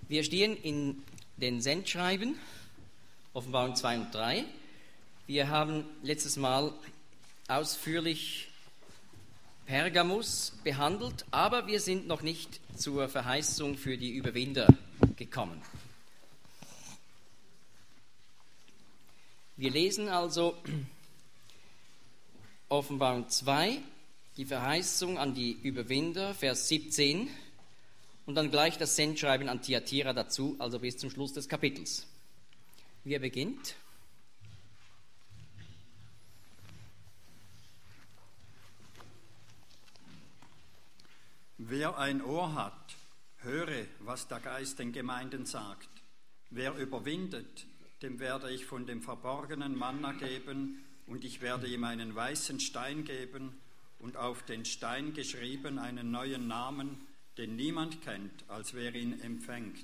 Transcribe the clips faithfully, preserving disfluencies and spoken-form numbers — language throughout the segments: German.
Wir stehen in den Sendschreiben, Offenbarung zwei und drei. Wir haben letztes Mal ausführlich Pergamus behandelt, aber wir sind noch nicht zur Verheißung für die Überwinder gekommen. Wir lesen also Offenbarung zwei, die Verheißung an die Überwinder, Vers siebzehn, und dann gleich das Sendschreiben an Thyatira dazu, also bis zum Schluss des Kapitels. Wer beginnt? Wer ein Ohr hat, höre, was der Geist den Gemeinden sagt. Wer überwindet, dem werde ich von dem verborgenen Manna geben, und ich werde ihm einen weißen Stein geben und auf den Stein geschrieben einen neuen Namen, den niemand kennt, als wer ihn empfängt.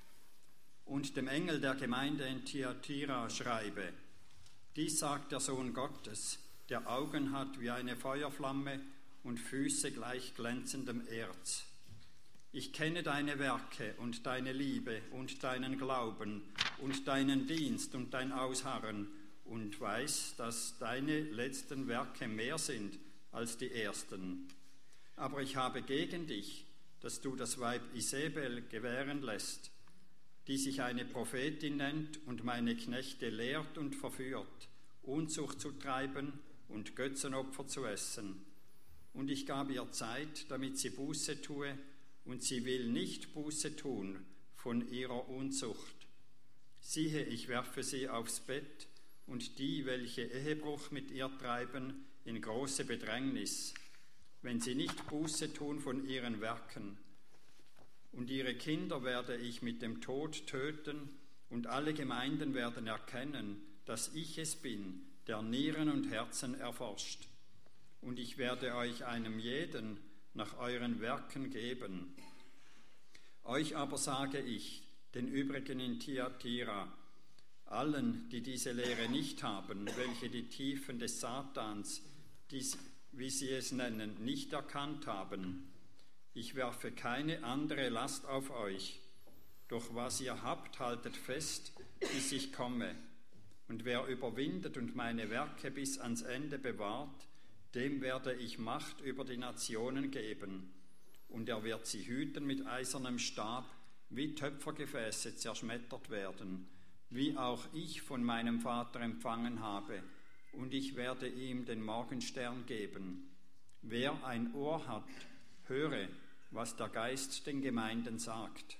Und dem Engel der Gemeinde in Thyatira schreibe: Dies sagt der Sohn Gottes, der Augen hat wie eine Feuerflamme und Füße gleich glänzendem Erz. Ich kenne deine Werke und deine Liebe und deinen Glauben und deinen Dienst und dein Ausharren und weiß, dass deine letzten Werke mehr sind als die ersten. Aber ich habe gegen dich, dass du das Weib Isabel gewähren lässt, die sich eine Prophetin nennt und meine Knechte lehrt und verführt, Unzucht zu treiben und Götzenopfer zu essen. Und ich gab ihr Zeit, damit sie Buße tue, und sie will nicht Buße tun von ihrer Unzucht. Siehe, ich werfe sie aufs Bett, und die, welche Ehebruch mit ihr treiben, in große Bedrängnis, wenn sie nicht Buße tun von ihren Werken. Und ihre Kinder werde ich mit dem Tod töten, und alle Gemeinden werden erkennen, dass ich es bin, der Nieren und Herzen erforscht. Und ich werde euch einem jeden nach euren Werken geben. Euch aber sage ich, den übrigen in Thyatira, allen, die diese Lehre nicht haben, welche die Tiefen des Satans, die, wie sie es nennen, nicht erkannt haben, ich werfe keine andere Last auf euch, doch was ihr habt, haltet fest, bis ich komme. Und wer überwindet und meine Werke bis ans Ende bewahrt, dem werde ich Macht über die Nationen geben, und er wird sie hüten mit eisernem Stab, wie Töpfergefäße zerschmettert werden, wie auch ich von meinem Vater empfangen habe, und ich werde ihm den Morgenstern geben. Wer ein Ohr hat, höre, was der Geist den Gemeinden sagt.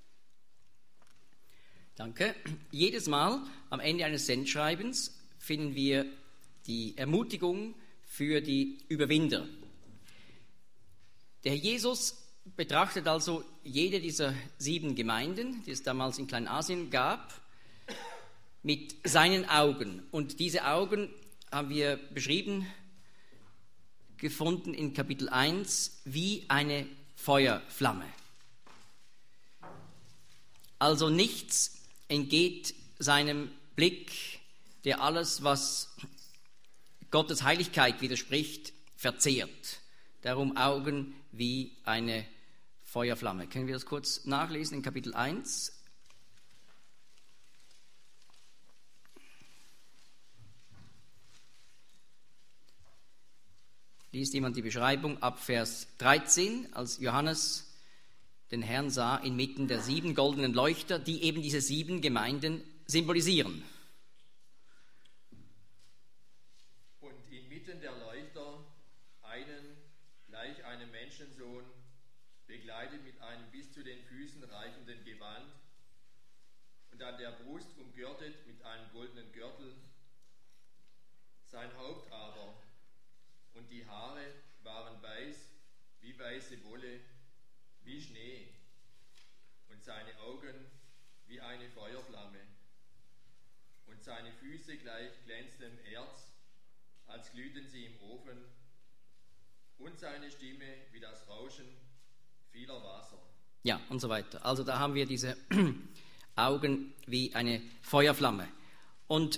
Danke. Jedes Mal am Ende eines Sendschreibens finden wir die Ermutigung für die Überwinder. Der Herr Jesus betrachtet also jede dieser sieben Gemeinden, die es damals in Kleinasien gab, mit seinen Augen. Und diese Augen haben wir beschrieben, gefunden in Kapitel eins, wie eine Feuerflamme. Also nichts entgeht seinem Blick, der alles, was Gottes Heiligkeit widerspricht, verzehrt. Darum Augen wie eine Feuerflamme. Können wir das kurz nachlesen in Kapitel eins? Liest jemand die Beschreibung ab Vers dreizehn, als Johannes den Herrn sah inmitten der sieben goldenen Leuchter, die eben diese sieben Gemeinden symbolisieren. Und inmitten der Leuchter einen, gleich einem Menschensohn, begleitet mit einem bis zu den Füßen reichenden Gewand und an der Brust umgürtet mit einem goldenen Gürtel. Sein Haupt aber und die Haare waren weiß wie weiße Wolle, wie Schnee, und seine Augen wie eine Feuerflamme, und seine Füße gleich glänzendem Erz, als glühten sie im Ofen, und seine Stimme wie das Rauschen vieler Wasser. Ja, und so weiter. Also da haben wir diese Augen wie eine Feuerflamme. Und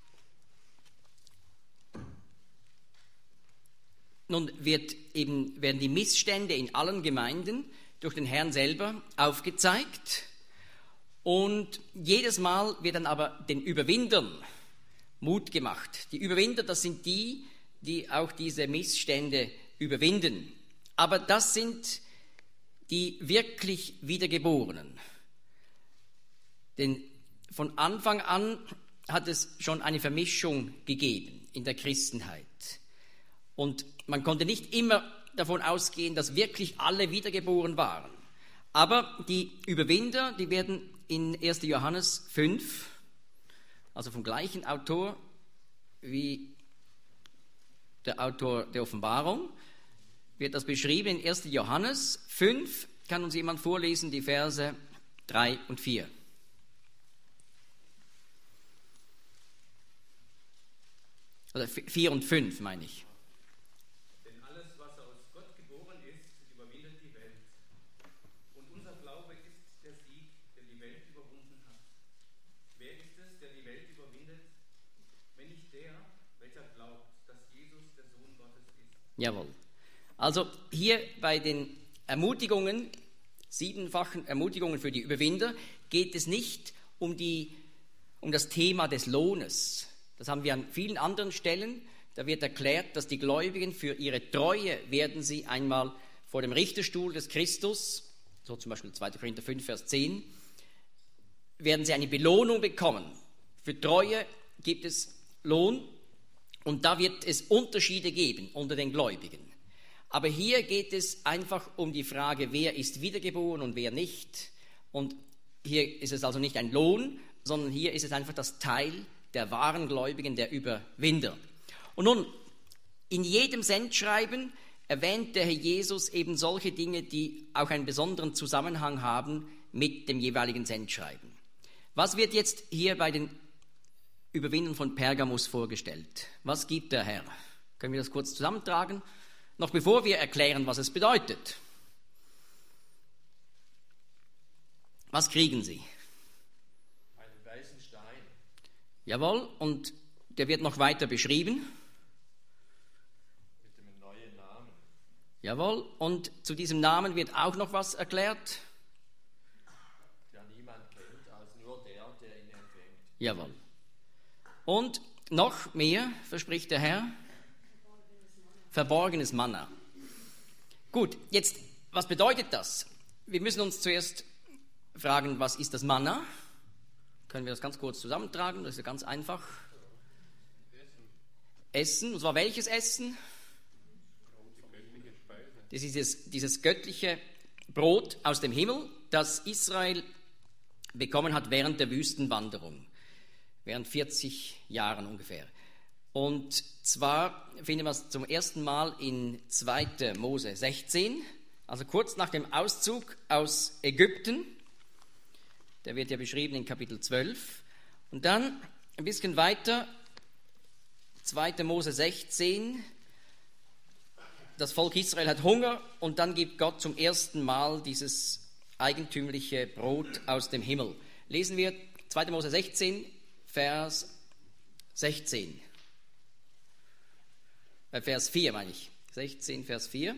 nun wird eben, werden die Missstände in allen Gemeinden durch den Herrn selber aufgezeigt Und jedes Mal wird dann aber den Überwindern Mut gemacht. Die Überwinder, das sind die, die auch diese Missstände überwinden. Aber das sind die wirklich Wiedergeborenen. Denn von Anfang an hat es schon eine Vermischung gegeben in der Christenheit. Und man konnte nicht immer davon ausgehen, dass wirklich alle wiedergeboren waren. Aber die Überwinder, die werden in erster Johannes fünf, also vom gleichen Autor wie der Autor der Offenbarung, wird das beschrieben in erster Johannes fünf. Kann uns jemand vorlesen, die Verse drei und vier? Oder vier und fünf, meine ich. Denn alles, was aus Gott geboren ist, überwindet die Welt. Und unser Glaube ist der Sieg, der die Welt überwunden hat. Wer ist es, der die Welt überwindet? Wenn nicht der, welcher glaubt, dass Jesus der Sohn Gottes ist. Jawohl. Also hier bei den Ermutigungen, siebenfachen Ermutigungen für die Überwinder, geht es nicht um, die, um das Thema des Lohnes. Das haben wir an vielen anderen Stellen. Da wird erklärt, dass die Gläubigen für ihre Treue werden sie einmal vor dem Richterstuhl des Christus, so zum Beispiel zweiter Korinther fünf, Vers zehn, werden sie eine Belohnung bekommen. Für Treue gibt es Lohn und da wird es Unterschiede geben unter den Gläubigen. Aber hier geht es einfach um die Frage, wer ist wiedergeboren und wer nicht. Und hier ist es also nicht ein Lohn, sondern hier ist es einfach das Teil der wahren Gläubigen, der Überwinder. Und nun, in jedem Sendschreiben erwähnt der Herr Jesus eben solche Dinge, die auch einen besonderen Zusammenhang haben mit dem jeweiligen Sendschreiben. Was wird jetzt hier bei den Überwindern von Pergamus vorgestellt? Was gibt der Herr? Können wir das kurz zusammentragen? Noch bevor wir erklären, was es bedeutet. Was kriegen sie? Einen weißen Stein. Jawohl, und der wird noch weiter beschrieben. Mit dem neuen Namen. Jawohl, und zu diesem Namen wird auch noch was erklärt. Der niemand kennt, als nur der, der ihn empfängt. Jawohl. Und noch mehr verspricht der Herr. Verborgenes Manna. Gut, jetzt, was bedeutet das? Wir müssen uns zuerst fragen, was ist das Manna? Können wir das ganz kurz zusammentragen? Das ist ja ganz einfach. Essen. Und zwar welches Essen? Das ist dieses, dieses göttliche Brot aus dem Himmel, das Israel bekommen hat während der Wüstenwanderung. Während vierzig Jahren ungefähr. Und zwar finden wir es zum ersten Mal in zweiter Mose sechzehn, also kurz nach dem Auszug aus Ägypten. Der wird ja beschrieben in Kapitel zwölf. Und dann ein bisschen weiter, zweiter Mose sechzehn. Das Volk Israel hat Hunger und dann gibt Gott zum ersten Mal dieses eigentümliche Brot aus dem Himmel. Lesen wir zweiter Mose sechzehn, Vers sechzehn. Vers vier meine ich. sechzehn, Vers vier.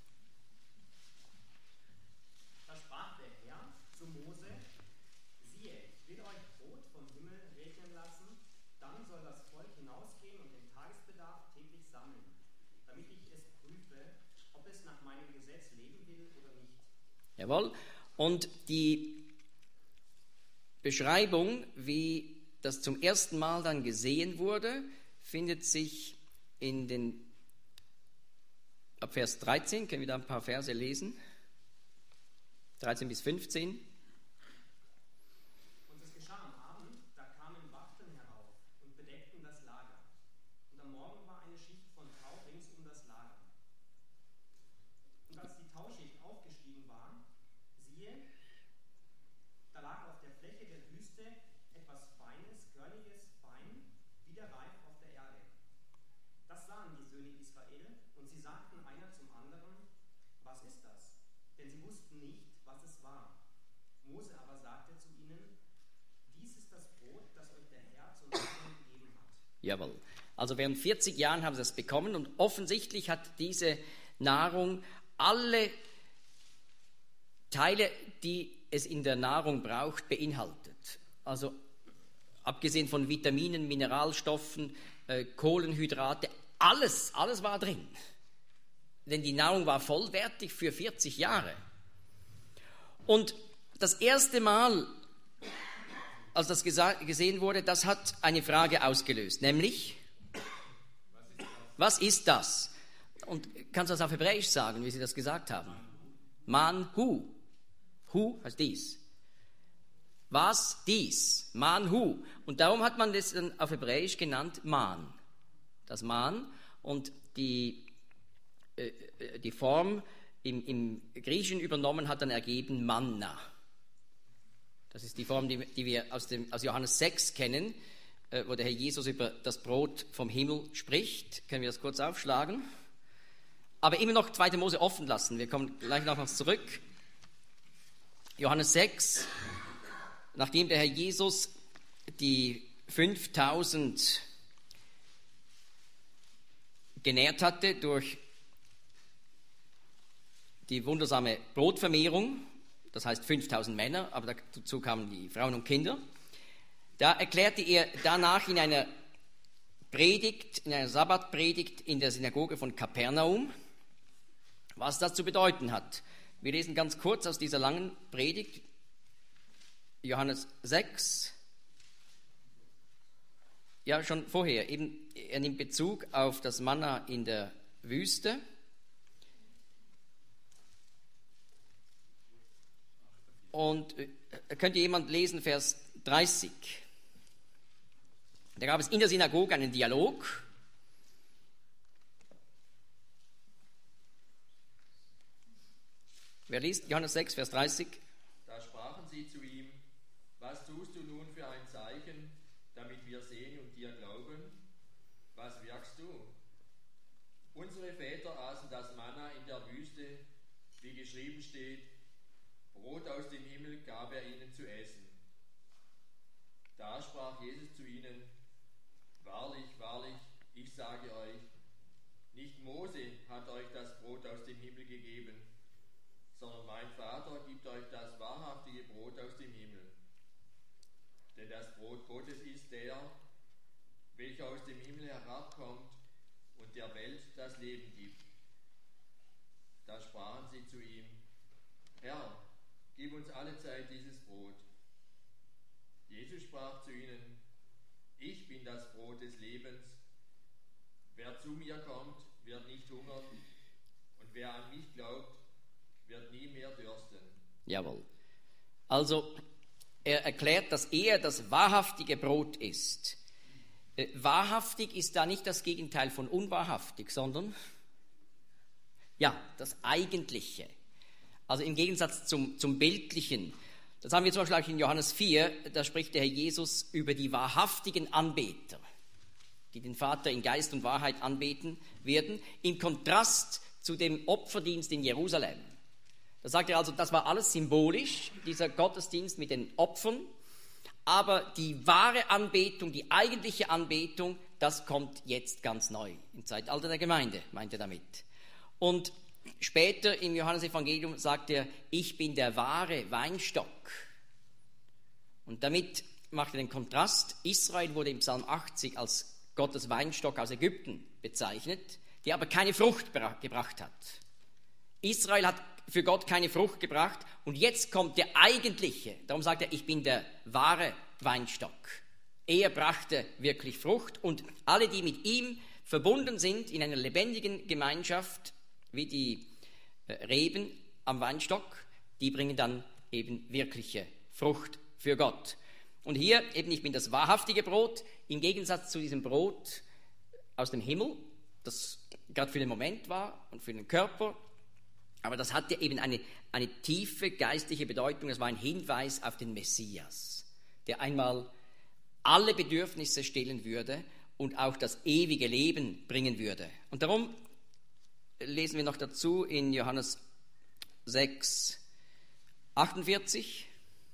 Da sprach der Herr zu Mose: Siehe, ich will euch Brot vom Himmel regnen lassen, dann soll das Volk hinausgehen und den Tagesbedarf täglich sammeln, damit ich es prüfe, ob es nach meinem Gesetz leben will oder nicht. Jawohl. Und die Beschreibung, wie das zum ersten Mal dann gesehen wurde, findet sich in den, ab Vers dreizehn, können wir da ein paar Verse lesen, dreizehn bis fünfzehn. Und es geschah am Abend, da kamen Wachten herauf und bedeckten das Lager. Und am Morgen war eine Schicht von Tau rings um das Lager. Und als die Tauschicht aufgestiegen war, siehe, da lag auf der Fläche der Wüste etwas Feines, körniges, fein, wie der Reif auf der Erde. Das sahen die Söhne Israel, und sie sagten einer zum anderen: Was ist das? Denn sie wussten nicht, was es war. Mose aber sagte zu ihnen: Dies ist das Brot, das euch der Herr zur Nahrung gegeben hat. Jawohl. Also während vierzig Jahren haben sie es bekommen und offensichtlich hat diese Nahrung alle Teile, die es in der Nahrung braucht, beinhaltet. Also abgesehen von Vitaminen, Mineralstoffen, äh, Kohlenhydrate, alles, alles war drin. Denn die Nahrung war vollwertig für vierzig Jahre. Und das erste Mal, als das gesehen wurde, das hat eine Frage ausgelöst, nämlich, was ist das? Und kannst du das auf Hebräisch sagen, wie sie das gesagt haben? Man-hu. Hu heißt dies. Was dies? Man-hu. Und darum hat man das dann auf Hebräisch genannt Man. Das Man. Und die, äh, die Form im, im Griechischen übernommen hat dann ergeben Manna. Das ist die Form, die, die wir aus, dem, aus Johannes sechs kennen, äh, wo der Herr Jesus über das Brot vom Himmel spricht. Können wir das kurz aufschlagen? Aber immer noch zweite Mose offen lassen. Wir kommen gleich noch zurück. Johannes sechs, nachdem der Herr Jesus die fünftausend genährt hatte durch die wundersame Brotvermehrung, das heißt fünftausend Männer, aber dazu kamen die Frauen und Kinder, da erklärte er danach in einer Predigt, in einer Sabbatpredigt in der Synagoge von Kapernaum, was das zu bedeuten hat. Wir lesen ganz kurz aus dieser langen Predigt, Johannes sechs, ja schon vorher, eben, er nimmt Bezug auf das Manna in der Wüste. Und könnte jemand lesen, Vers dreißig. Da gab es in der Synagoge einen Dialog. Wer liest? Johannes sechs, Vers dreißig. Da sprachen sie zu ihm, was tust du nun für ein Zeichen, damit wir sehen und dir glauben? Was wirkst du? Unsere Väter aßen das Manna in der Wüste, wie geschrieben steht, Brot aus dem Himmel gab er ihnen zu essen. Da sprach Jesus zu ihnen, wahrlich, wahrlich, ich sage euch, nicht Mose hat euch das Brot aus dem Himmel gegeben, sondern mein Vater gibt euch das wahrhaftige Brot aus dem Himmel. Denn das Brot Gottes ist der, welcher aus dem Himmel herabkommt und der Welt das Leben gibt. Da sprachen sie zu ihm, Herr, gib uns allezeit dieses Brot. Jesus sprach zu ihnen, ich bin das Brot des Lebens. Wer zu mir kommt, wird nicht hungern, und wer an mich glaubt, wird nie mehr dürsten. Jawohl. Also, er erklärt, dass er das wahrhaftige Brot ist. Äh, wahrhaftig ist da nicht das Gegenteil von unwahrhaftig, sondern, ja, das Eigentliche. Also im Gegensatz zum, zum Bildlichen. Das haben wir zum Beispiel auch in Johannes vier, da spricht der Herr Jesus über die wahrhaftigen Anbeter, die den Vater in Geist und Wahrheit anbeten werden, im Kontrast zu dem Opferdienst in Jerusalem. Da sagt er also, das war alles symbolisch, dieser Gottesdienst mit den Opfern, aber die wahre Anbetung, die eigentliche Anbetung, das kommt jetzt ganz neu, im Zeitalter der Gemeinde, meint er damit. Und später im Johannesevangelium sagt er, ich bin der wahre Weinstock. Und damit macht er den Kontrast. Israel wurde im Psalm achtzig als Gottes Weinstock aus Ägypten bezeichnet, der aber keine Frucht gebracht hat. Israel hat für Gott keine Frucht gebracht und jetzt kommt der eigentliche. Darum sagt er, ich bin der wahre Weinstock. Er brachte wirklich Frucht und alle, die mit ihm verbunden sind in einer lebendigen Gemeinschaft, wie die Reben am Weinstock, die bringen dann eben wirkliche Frucht für Gott. Und hier eben, ich bin das wahrhaftige Brot, im Gegensatz zu diesem Brot aus dem Himmel, das gerade für den Moment war und für den Körper, aber das hatte eben eine, eine tiefe geistliche Bedeutung, das war ein Hinweis auf den Messias, der einmal alle Bedürfnisse stillen würde und auch das ewige Leben bringen würde. Und darum lesen wir noch dazu in Johannes sechs, achtundvierzig.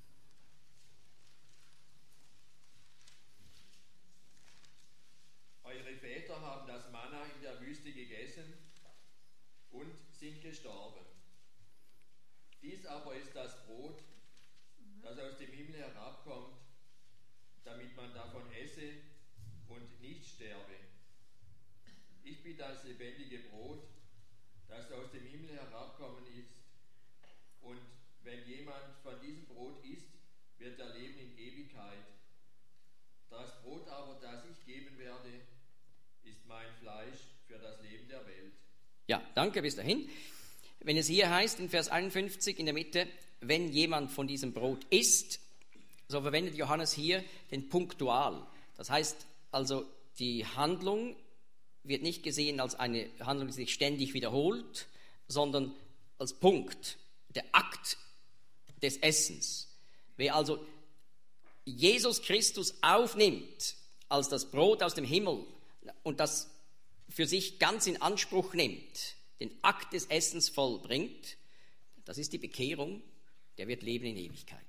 Eure Väter haben das Manna in der Wüste gegessen und sind gestorben. Dies aber ist das Brot, das aus dem Himmel herabkommt, damit man davon esse und nicht sterbe. Ich bin das lebendige Brot, das aus dem Himmel herabkommen ist. Und wenn jemand von diesem Brot isst, wird er leben in Ewigkeit. Das Brot aber, das ich geben werde, ist mein Fleisch für das Leben der Welt. Ja, danke, bis dahin. Wenn es hier heißt, in Vers einundfünfzig in der Mitte, wenn jemand von diesem Brot isst, so verwendet Johannes hier den Punktual. Das heißt also, die Handlung wird nicht gesehen als eine Handlung, die sich ständig wiederholt, sondern als Punkt, der Akt des Essens. Wer also Jesus Christus aufnimmt als das Brot aus dem Himmel und das für sich ganz in Anspruch nimmt, den Akt des Essens vollbringt, das ist die Bekehrung, der wird leben in Ewigkeit.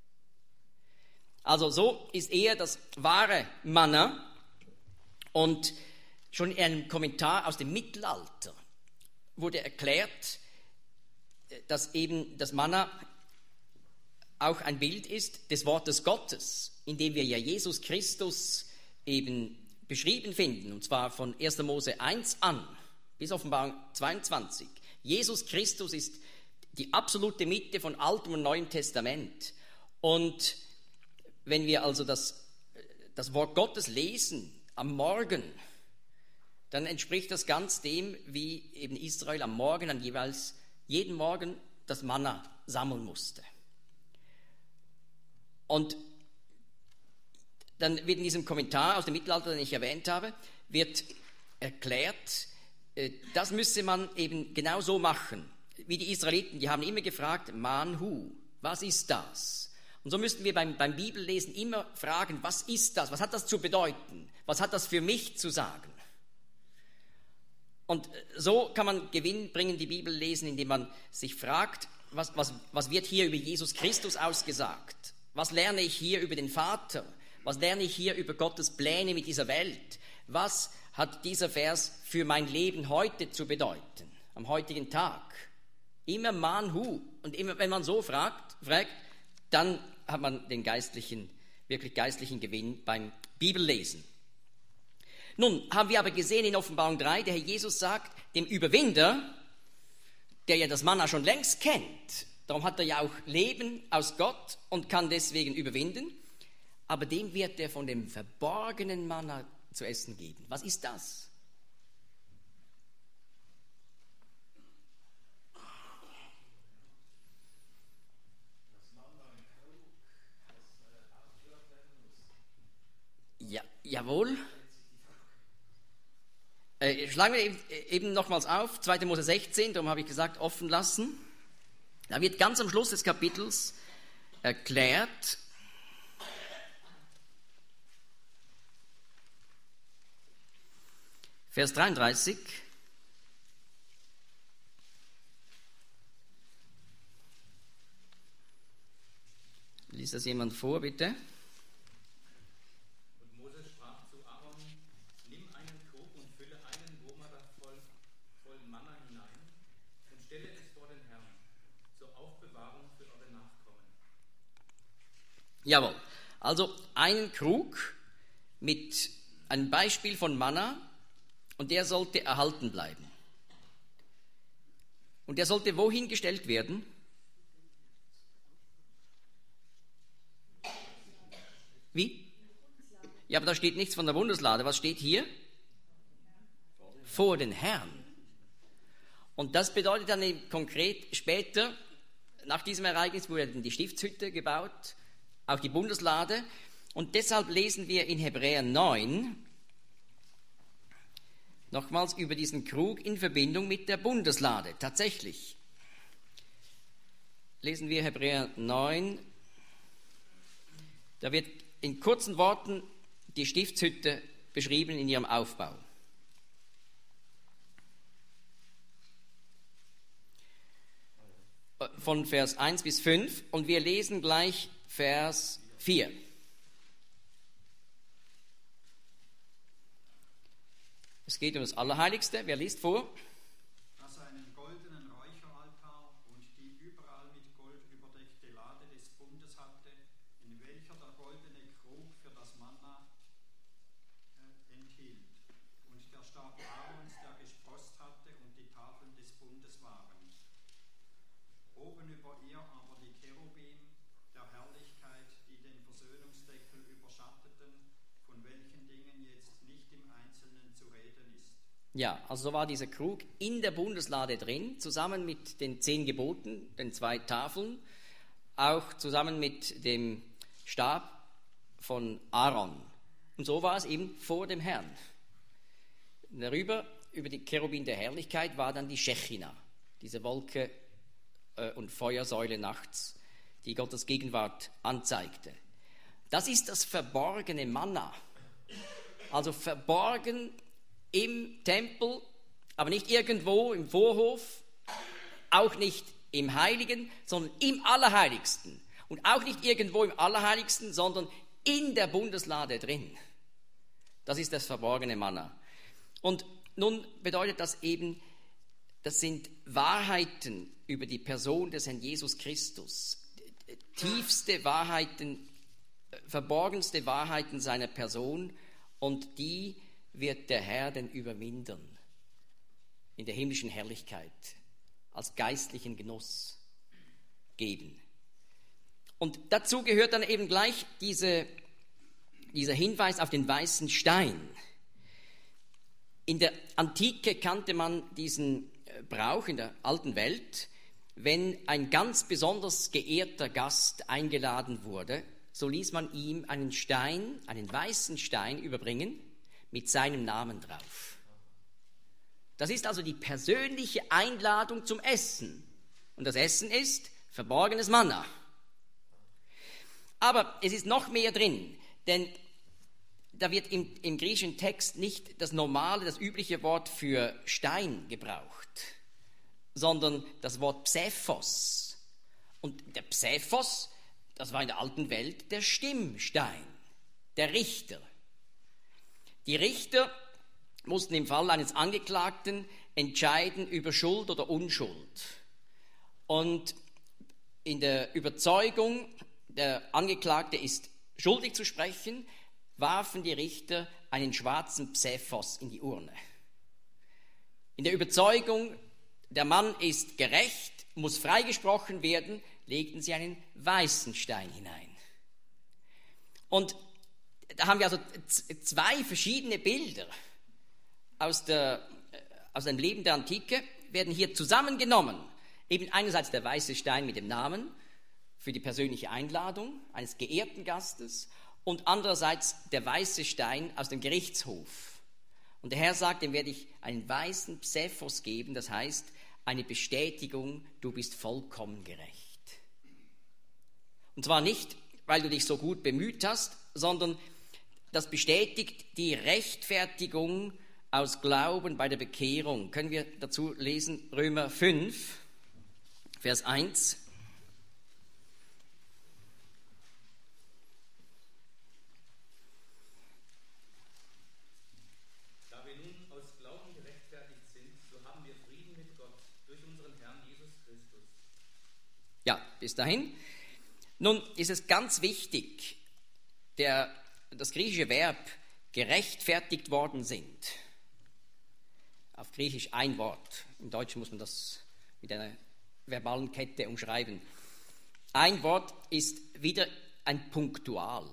Also so ist er das wahre Manna. Und schon in einem Kommentar aus dem Mittelalter wurde erklärt, dass eben das Manna auch ein Bild ist des Wortes Gottes, in dem wir ja Jesus Christus eben beschrieben finden, und zwar von erster Mose eins an bis Offenbarung zweiundzwanzig. Jesus Christus ist die absolute Mitte von Altem und Neuem Testament. Und wenn wir also das, das Wort Gottes lesen am Morgen, dann entspricht das ganz dem, wie eben Israel am Morgen, an jeweils jeden Morgen das Manna sammeln musste. Und dann wird in diesem Kommentar aus dem Mittelalter, den ich erwähnt habe, wird erklärt, das müsse man eben genau so machen, wie die Israeliten, die haben immer gefragt, Man hu, was ist das? Und so müssten wir beim, beim Bibellesen immer fragen, was ist das? Was hat das zu bedeuten? Was hat das für mich zu sagen? Und so kann man gewinnbringend die Bibel lesen, indem man sich fragt, was, was, was wird hier über Jesus Christus ausgesagt? Was lerne ich hier über den Vater? Was lerne ich hier über Gottes Pläne mit dieser Welt? Was hat dieser Vers für mein Leben heute zu bedeuten, am heutigen Tag? Immer Man hu. Und immer, wenn man so fragt, fragt, dann hat man den geistlichen, wirklich geistlichen Gewinn beim Bibellesen. Nun haben wir aber gesehen in Offenbarung drei, der Herr Jesus sagt, dem Überwinder, der ja das Manna schon längst kennt, darum hat er ja auch Leben aus Gott und kann deswegen überwinden, aber dem wird er von dem verborgenen Manna zu essen geben. Was ist das? Ja, jawohl. Äh, schlagen wir eben, eben nochmals auf, zweiter Mose sechzehn, darum habe ich gesagt, offen lassen. Da wird ganz am Schluss des Kapitels erklärt, Vers dreiunddreißig, liest das jemand vor, bitte? Und Moses sprach zu Aaron, nimm einen Krug und fülle einen Wurmer voll, voll Manna hinein und stelle es vor den Herrn, zur Aufbewahrung für eure Nachkommen. Jawohl, also einen Krug mit einem Beispiel von Manna, und der sollte erhalten bleiben. Und der sollte wohin gestellt werden? Wie? Ja, aber da steht nichts von der Bundeslade. Was steht hier? Vor den Herrn. Und das bedeutet dann eben konkret später, nach diesem Ereignis wurde dann die Stiftshütte gebaut, auch die Bundeslade. Und deshalb lesen wir in Hebräer neun nochmals über diesen Krug in Verbindung mit der Bundeslade. Tatsächlich. Lesen wir Hebräer neun. Da wird in kurzen Worten die Stiftshütte beschrieben in ihrem Aufbau. Von Vers eins bis fünf. Und wir lesen gleich Vers vier. Es geht um das Allerheiligste. Wer liest vor? Das einen goldenen Räucheraltar und die überall mit Gold überdeckte Lade des Bundes hatte, der Stab Aarons, der gesproßt hatte, und die Tafeln des Bundes waren. Oben über ihr aber die Cherubim der Herrlichkeit, die den Versöhnungsdeckel überschatteten, von welchen Dingen jetzt nicht im Einzelnen zu reden ist. Ja, also so war dieser Krug in der Bundeslade drin, zusammen mit den zehn Geboten, den zwei Tafeln, auch zusammen mit dem Stab von Aaron. Und so war es eben vor dem Herrn. Darüber, über die Cherubim der Herrlichkeit, war dann die Schechina, diese Wolke äh, und Feuersäule nachts, die Gottes Gegenwart anzeigte. Das ist das verborgene Manna. Also verborgen im Tempel, aber nicht irgendwo im Vorhof, auch nicht im Heiligen, sondern im Allerheiligsten. Und auch nicht irgendwo im Allerheiligsten, sondern in der Bundeslade drin. Das ist das verborgene Manna. Und nun bedeutet das eben, das sind Wahrheiten über die Person des Herrn Jesus Christus. Tiefste Wahrheiten, verborgenste Wahrheiten seiner Person, und die wird der Herr denn überwinden in der himmlischen Herrlichkeit, als geistlichen Genuss geben. Und dazu gehört dann eben gleich diese, dieser Hinweis auf den weißen Stein. In der Antike kannte man diesen Brauch in der alten Welt, wenn ein ganz besonders geehrter Gast eingeladen wurde, so ließ man ihm einen Stein, einen weißen Stein überbringen mit seinem Namen drauf. Das ist also die persönliche Einladung zum Essen. Und das Essen ist verborgenes Manna. Aber es ist noch mehr drin, denn da wird im, im griechischen Text nicht das normale, das übliche Wort für Stein gebraucht, sondern das Wort Psephos. Und der Psephos, das war in der alten Welt der Stimmstein, der Richter. Die Richter mussten im Fall eines Angeklagten entscheiden über Schuld oder Unschuld. Und in der Überzeugung, der Angeklagte ist schuldig zu sprechen, warfen die Richter einen schwarzen Psephos in die Urne. In der Überzeugung, der Mann ist gerecht, muss freigesprochen werden, legten sie einen weißen Stein hinein. Und da haben wir also zwei verschiedene Bilder aus, der, aus dem Leben der Antike, werden hier zusammengenommen. Eben einerseits der weiße Stein mit dem Namen für die persönliche Einladung eines geehrten Gastes und andererseits der weiße Stein aus dem Gerichtshof. Und der Herr sagt, dem werde ich einen weißen Psephos geben, das heißt eine Bestätigung, du bist vollkommen gerecht. Und zwar nicht, weil du dich so gut bemüht hast, sondern das bestätigt die Rechtfertigung aus Glauben bei der Bekehrung. Können wir dazu lesen Römer fünf, Vers eins. Da wir nun aus Glauben gerechtfertigt sind, so haben wir Frieden mit Gott durch unseren Herrn Jesus Christus. Ja, bis dahin. Nun ist es ganz wichtig, der, das griechische Verb gerechtfertigt worden sind. Auf Griechisch ein Wort. Im Deutschen muss man das mit einer verbalen Kette umschreiben. Ein Wort ist wieder ein Punktual.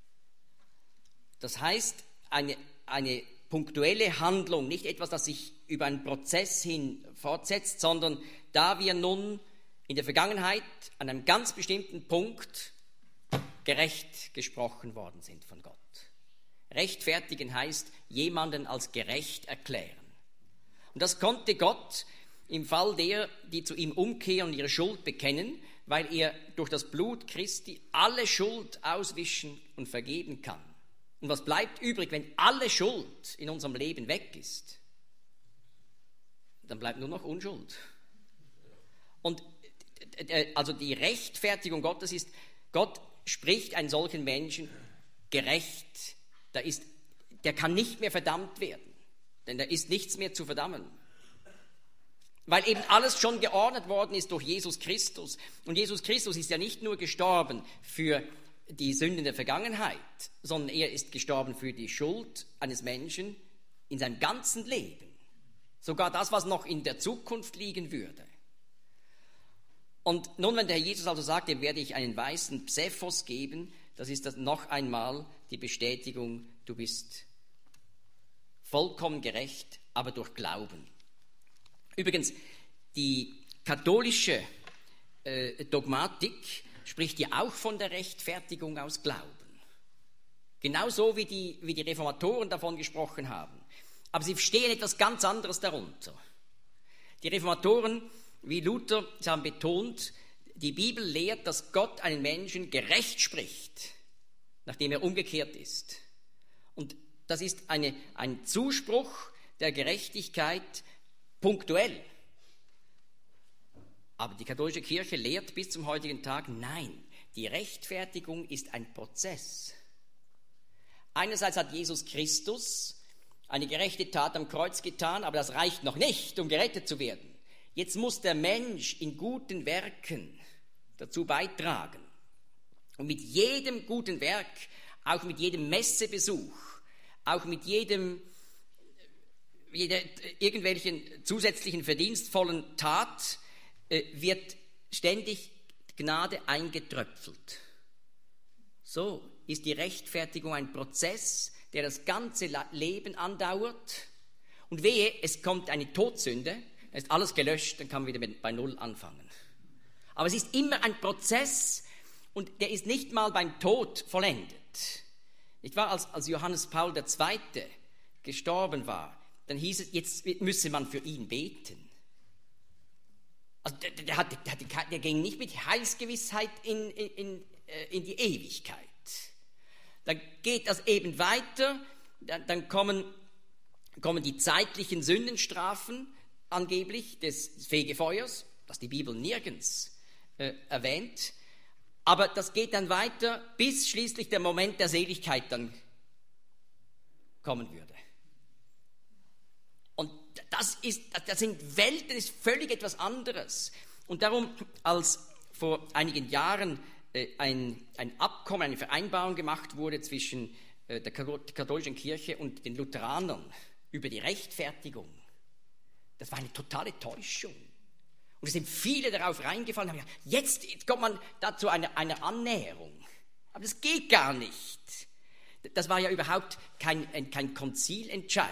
Das heißt, eine, eine punktuelle Handlung, nicht etwas, das sich über einen Prozess hin fortsetzt, sondern da wir nun in der Vergangenheit an einem ganz bestimmten Punkt gerecht gesprochen worden sind von Gott. Rechtfertigen heißt, jemanden als gerecht erklären. Und das konnte Gott im Fall der, die zu ihm umkehren und ihre Schuld bekennen, weil er durch das Blut Christi alle Schuld auswischen und vergeben kann. Und was bleibt übrig, wenn alle Schuld in unserem Leben weg ist? Dann bleibt nur noch Unschuld. Und also die Rechtfertigung Gottes ist, Gott spricht einen solchen Menschen gerecht. Da ist, der kann nicht mehr verdammt werden, denn da ist nichts mehr zu verdammen. Weil eben alles schon geordnet worden ist durch Jesus Christus. Und Jesus Christus ist ja nicht nur gestorben für die Sünden der Vergangenheit, sondern er ist gestorben für die Schuld eines Menschen in seinem ganzen Leben. Sogar das, was noch in der Zukunft liegen würde. Und nun, wenn der Herr Jesus also sagt, dem werde ich einen weißen Psephos geben, das ist das noch einmal die Bestätigung, du bist vollkommen gerecht, aber durch Glauben. Übrigens, die katholische äh, Dogmatik spricht ja auch von der Rechtfertigung aus Glauben. Genauso wie die, wie die Reformatoren davon gesprochen haben. Aber sie verstehen etwas ganz anderes darunter. Die Reformatoren, wie Luther, sie haben betont, die Bibel lehrt, dass Gott einen Menschen gerecht spricht, nachdem er umgekehrt ist. Und das ist eine, ein Zuspruch der Gerechtigkeit punktuell. Aber die katholische Kirche lehrt bis zum heutigen Tag, nein, die Rechtfertigung ist ein Prozess. Einerseits hat Jesus Christus eine gerechte Tat am Kreuz getan, aber das reicht noch nicht, um gerettet zu werden. Jetzt muss der Mensch in guten Werken dazu beitragen. Und mit jedem guten Werk, auch mit jedem Messebesuch, auch mit jedem, jeder, irgendwelchen zusätzlichen verdienstvollen Tat äh, wird ständig Gnade eingetröpfelt. So ist die Rechtfertigung ein Prozess, der das ganze Leben andauert. Und wehe, es kommt eine Todsünde, dann ist alles gelöscht, dann kann man wieder bei Null anfangen. Aber es ist immer ein Prozess und der ist nicht mal beim Tod vollendet. Nicht wahr? Als, als Johannes Paul der Zweite gestorben war, dann hieß es, jetzt müsse man für ihn beten. Also der, der, hat, der, der, der ging nicht mit Heilsgewissheit in, in, in, in die Ewigkeit. Dann geht das eben weiter, dann, dann kommen, kommen die zeitlichen Sündenstrafen angeblich des Fegefeuers, das die Bibel nirgends äh, erwähnt. Aber das geht dann weiter, bis schließlich der Moment der Seligkeit dann kommen würde. Und das, ist, das sind Welten, das ist völlig etwas anderes. Und darum, als vor einigen Jahren äh, ein, ein Abkommen, eine Vereinbarung gemacht wurde zwischen äh, der katholischen Kirche und den Lutheranern über die Rechtfertigung, das war eine totale Täuschung. Und es sind viele darauf reingefallen und haben gesagt, jetzt, jetzt kommt man dazu einer eine Annäherung. Aber das geht gar nicht. Das war ja überhaupt kein, kein Konzilentscheid.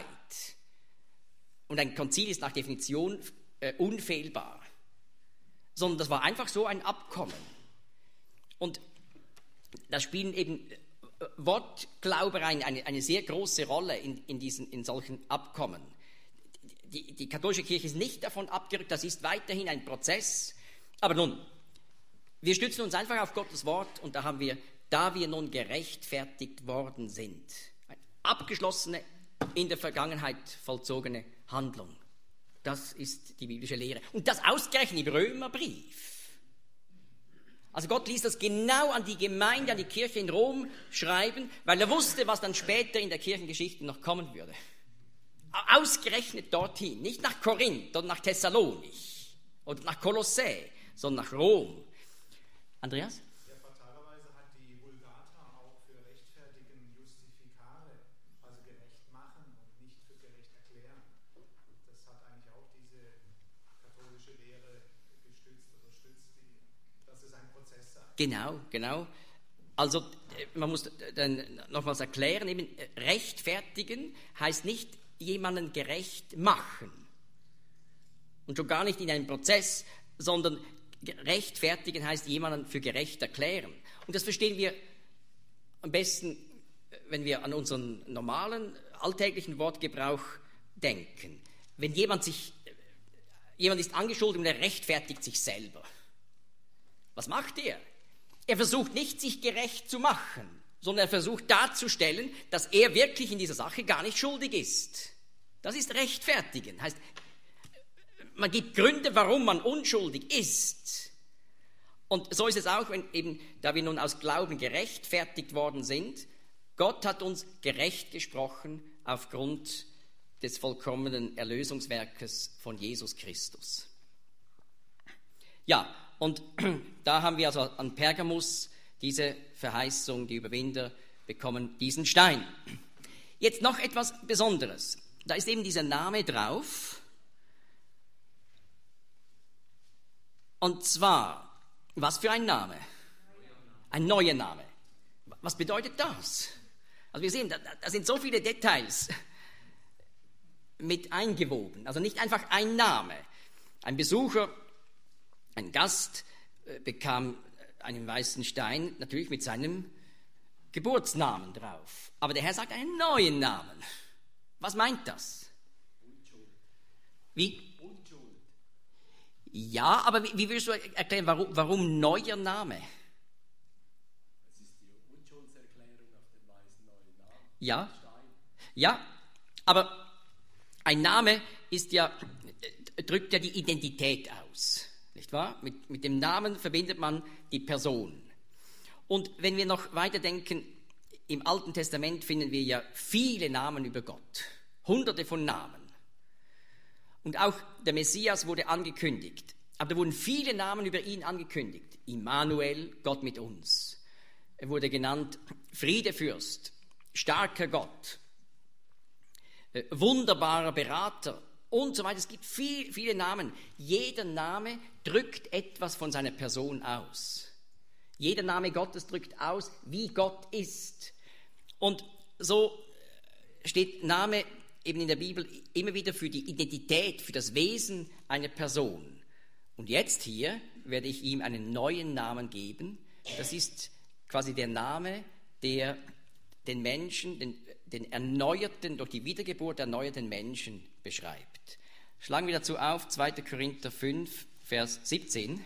Und ein Konzil ist nach Definition äh, unfehlbar. Sondern das war einfach so ein Abkommen. Und da spielen eben äh, Wortglaubereien eine, eine sehr große Rolle in, in, diesen, in solchen Abkommen. Die, die katholische Kirche ist nicht davon abgerückt, das ist weiterhin ein Prozess. Aber nun, wir stützen uns einfach auf Gottes Wort und da haben wir, da wir nun gerechtfertigt worden sind, eine abgeschlossene, in der Vergangenheit vollzogene Handlung. Das ist die biblische Lehre. Und das ausgerechnet im Römerbrief. Also Gott ließ das genau an die Gemeinde, an die Kirche in Rom schreiben, weil er wusste, was dann später in der Kirchengeschichte noch kommen würde. Ausgerechnet dorthin, nicht nach Korinth oder nach Thessalonich oder nach Kolossä, sondern nach Rom. Andreas? Ja, fatalerweise hat die Vulgata auch für rechtfertigen Justifikare, also gerecht machen und nicht für gerecht erklären. Das hat eigentlich auch diese katholische Lehre gestützt oder stützt, die, dass es ein Prozess sei. Genau, genau. Also man muss dann nochmals erklären, eben rechtfertigen heißt nicht jemanden gerecht machen. Und schon gar nicht in einem Prozess, sondern rechtfertigen heißt jemanden für gerecht erklären. Und das verstehen wir am besten, wenn wir an unseren normalen, alltäglichen Wortgebrauch denken. Wenn jemand sich, jemand ist angeschuldigt und er rechtfertigt sich selber. Was macht er? Er versucht nicht, sich gerecht zu machen, sondern er versucht darzustellen, dass er wirklich in dieser Sache gar nicht schuldig ist. Das ist rechtfertigen. Heißt, man gibt Gründe, warum man unschuldig ist. Und so ist es auch, wenn eben, da wir nun aus Glauben gerechtfertigt worden sind, Gott hat uns gerecht gesprochen aufgrund des vollkommenen Erlösungswerkes von Jesus Christus. Ja, und da haben wir also an Pergamus diese Verheißung, die Überwinder bekommen diesen Stein. Jetzt noch etwas Besonderes. da ist eben dieser Name drauf. Und zwar, was für ein Name? Ein neuer Name. Was bedeutet das? Also wir sehen, da, da sind so viele Details mit eingewoben. Also nicht einfach ein Name. Ein Besucher, ein Gast äh, bekam einen weißen Stein, natürlich mit seinem Geburtsnamen drauf. Aber der Herr sagt einen neuen Namen. Was meint das? Unschuld. Wie? Unschuld. Ja, aber wie, wie würdest du erklären, warum, warum neuer Name? Es ist die Unschuldserklärung auf den weißen neuen Namen. Ja, Stein. ja, aber ein Name ist ja, drückt ja die Identität aus, nicht wahr? Mit, mit dem Namen verbindet man die Person. Und wenn wir noch weiterdenken, im Alten Testament finden wir ja viele Namen über Gott, hunderte von Namen. Und auch der Messias wurde angekündigt, aber da wurden viele Namen über ihn angekündigt. Immanuel, Gott mit uns. Er wurde genannt Friedefürst, starker Gott, wunderbarer Berater und so weiter. Es gibt viel, viele Namen. Jeder Name drückt etwas von seiner Person aus. Jeder Name Gottes drückt aus, wie Gott ist. Und so steht Name eben in der Bibel immer wieder für die Identität, für das Wesen einer Person. Und jetzt hier werde ich ihm einen neuen Namen geben. Das ist quasi der Name, der den Menschen, den, den erneuerten, durch die Wiedergeburt erneuerten Menschen beschreibt. Schlagen wir dazu auf, zweiter Korinther fünf, Vers siebzehn.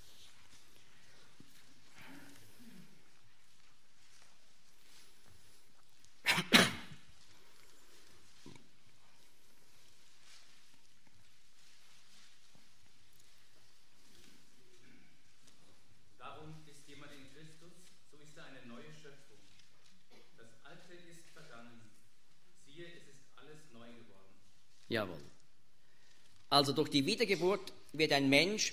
Darum ist jemand in Christus, so ist er eine neue Schöpfung. Das Alte ist vergangen. Siehe, es ist alles neu geworden. Jawohl. Also durch die Wiedergeburt wird ein Mensch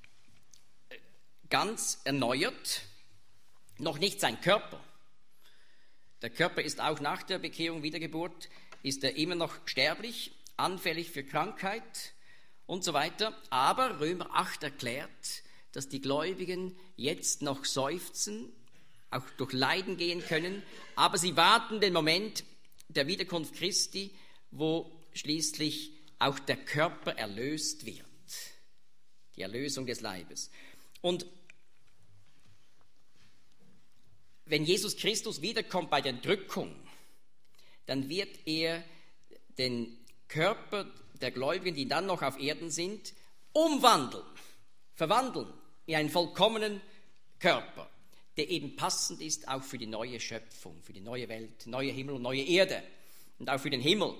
ganz erneuert, noch nicht sein Körper. Der Körper ist auch nach der Bekehrung, Wiedergeburt, ist er immer noch sterblich, anfällig für Krankheit und so weiter. Aber Römer acht erklärt, dass die Gläubigen jetzt noch seufzen, auch durch Leiden gehen können, aber sie warten den Moment der Wiederkunft Christi, wo schließlich auch der Körper erlöst wird. Die Erlösung des Leibes. Und wenn Jesus Christus wiederkommt bei der Entrückung, dann wird er den Körper der Gläubigen, die dann noch auf Erden sind, umwandeln, verwandeln in einen vollkommenen Körper, der eben passend ist auch für die neue Schöpfung, für die neue Welt, neue Himmel und neue Erde und auch für den Himmel.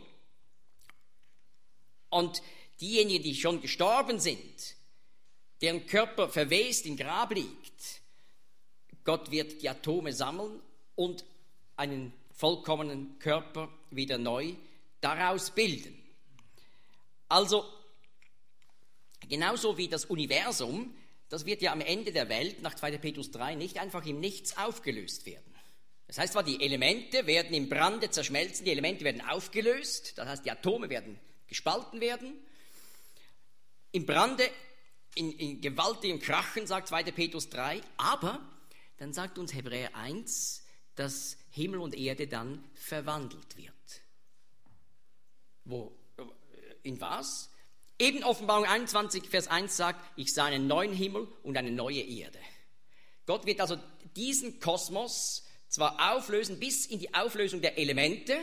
Und diejenigen, die schon gestorben sind, deren Körper verwest im Grab liegt, Gott wird die Atome sammeln und einen vollkommenen Körper wieder neu daraus bilden. Also genauso wie das Universum, das wird ja am Ende der Welt nach zweiter Petrus drei nicht einfach im Nichts aufgelöst werden. Das heißt zwar, die Elemente werden im Brande zerschmelzen, die Elemente werden aufgelöst, das heißt, die Atome werden gespalten werden. Im Brande, in, in gewaltigem Krachen, sagt zweiter Petrus drei, aber dann sagt uns Hebräer eins, dass Himmel und Erde dann verwandelt wird. Wo? In was? Eben Offenbarung einundzwanzig, Vers eins sagt, ich sah einen neuen Himmel und eine neue Erde. Gott wird also diesen Kosmos zwar auflösen bis in die Auflösung der Elemente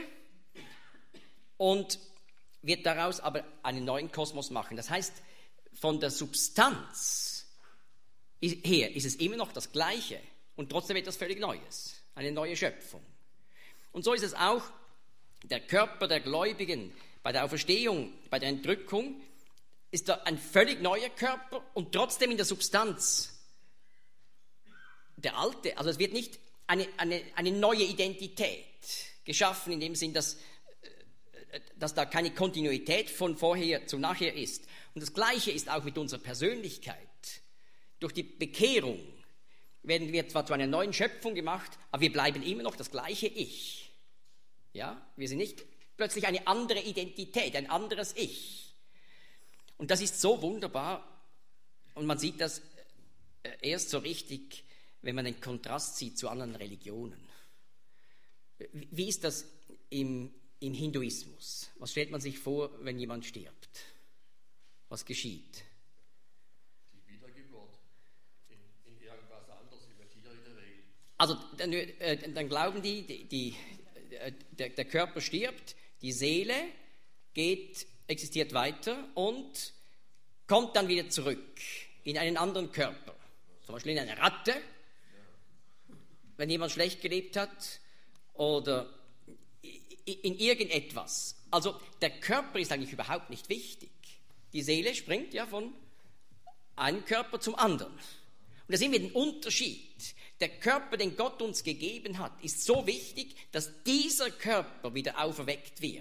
und wird daraus aber einen neuen Kosmos machen. Das heißt, von der Substanz her ist es immer noch das Gleiche und trotzdem etwas völlig Neues, eine neue Schöpfung. Und so ist es auch der Körper der Gläubigen bei der Auferstehung, bei der Entrückung, ist da ein völlig neuer Körper und trotzdem in der Substanz der alte. Also es wird nicht eine, eine, eine neue Identität geschaffen, in dem Sinn, dass, dass da keine Kontinuität von vorher zu nachher ist. Und das Gleiche ist auch mit unserer Persönlichkeit. Durch die Bekehrung werden wir zwar zu einer neuen Schöpfung gemacht, aber wir bleiben immer noch das gleiche Ich. Ja, wir sind nicht plötzlich eine andere Identität, ein anderes Ich. Und das ist so wunderbar und man sieht das erst so richtig, wenn man den Kontrast sieht zu anderen Religionen. Wie ist das im, im Hinduismus? Was stellt man sich vor, wenn jemand stirbt? Was geschieht? Die Wiedergeburt in, in irgendwas anderes, in der Tier in der Regel. Also dann, äh, dann glauben die, die, die äh, der, der Körper stirbt, die Seele geht, existiert weiter und kommt dann wieder zurück in einen anderen Körper. Zum Beispiel in eine Ratte, wenn jemand schlecht gelebt hat, oder in irgendetwas. Also der Körper ist eigentlich überhaupt nicht wichtig. Die Seele springt ja von einem Körper zum anderen. Und da sehen wir den Unterschied. Der Körper, den Gott uns gegeben hat, ist so wichtig, dass dieser Körper wieder auferweckt wird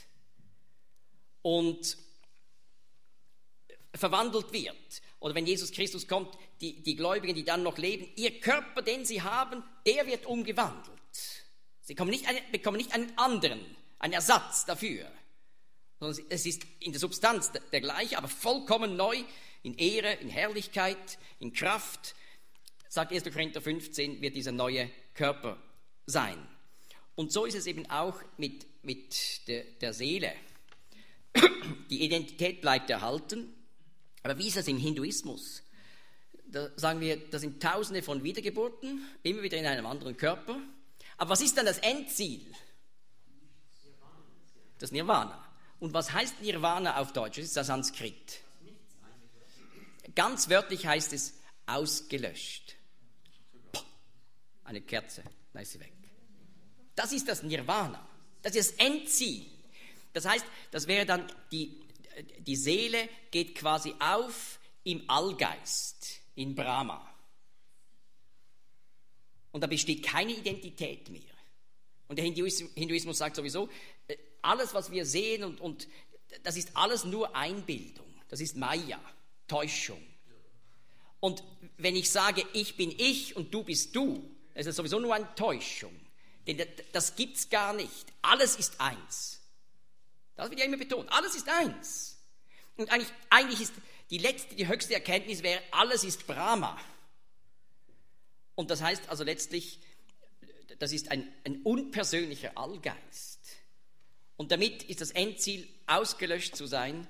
und verwandelt wird. Oder wenn Jesus Christus kommt, die, die Gläubigen, die dann noch leben, ihr Körper, den sie haben, der wird umgewandelt. Sie bekommen nicht, eine, bekommen nicht einen anderen, einen Ersatz dafür, sondern es ist in der Substanz der, der gleiche, aber vollkommen neu, in Ehre, in Herrlichkeit, in Kraft, sagt erster Korinther fünfzehn, wird dieser neue Körper sein. Und so ist es eben auch mit, mit der, der Seele. Die Identität bleibt erhalten, aber wie ist das im Hinduismus? Da sagen wir, das sind Tausende von Wiedergeburten, immer wieder in einem anderen Körper. Aber was ist dann das Endziel? Das Nirvana. Und was heißt Nirvana auf Deutsch? Das ist das Sanskrit. Ganz wörtlich heißt es ausgelöscht. Poh, eine Kerze, da ist sie weg. Das ist das Nirvana. Das ist das Endziel. Das heißt, das wäre dann, die, die Seele geht quasi auf im Allgeist, in Brahma. Und da besteht keine Identität mehr. Und der Hinduismus, Hinduismus sagt sowieso, alles, was wir sehen, und, und das ist alles nur Einbildung. Das ist Maya, Täuschung. Und wenn ich sage, ich bin ich und du bist du, das ist sowieso nur eine Täuschung. Denn das gibt es gar nicht. Alles ist eins. Das wird ja immer betont. Alles ist eins. Und eigentlich, eigentlich ist die letzte, die höchste Erkenntnis wäre, alles ist Brahma. Und das heißt also letztlich, das ist ein, ein unpersönlicher Allgeist. Und damit ist das Endziel, ausgelöscht zu sein.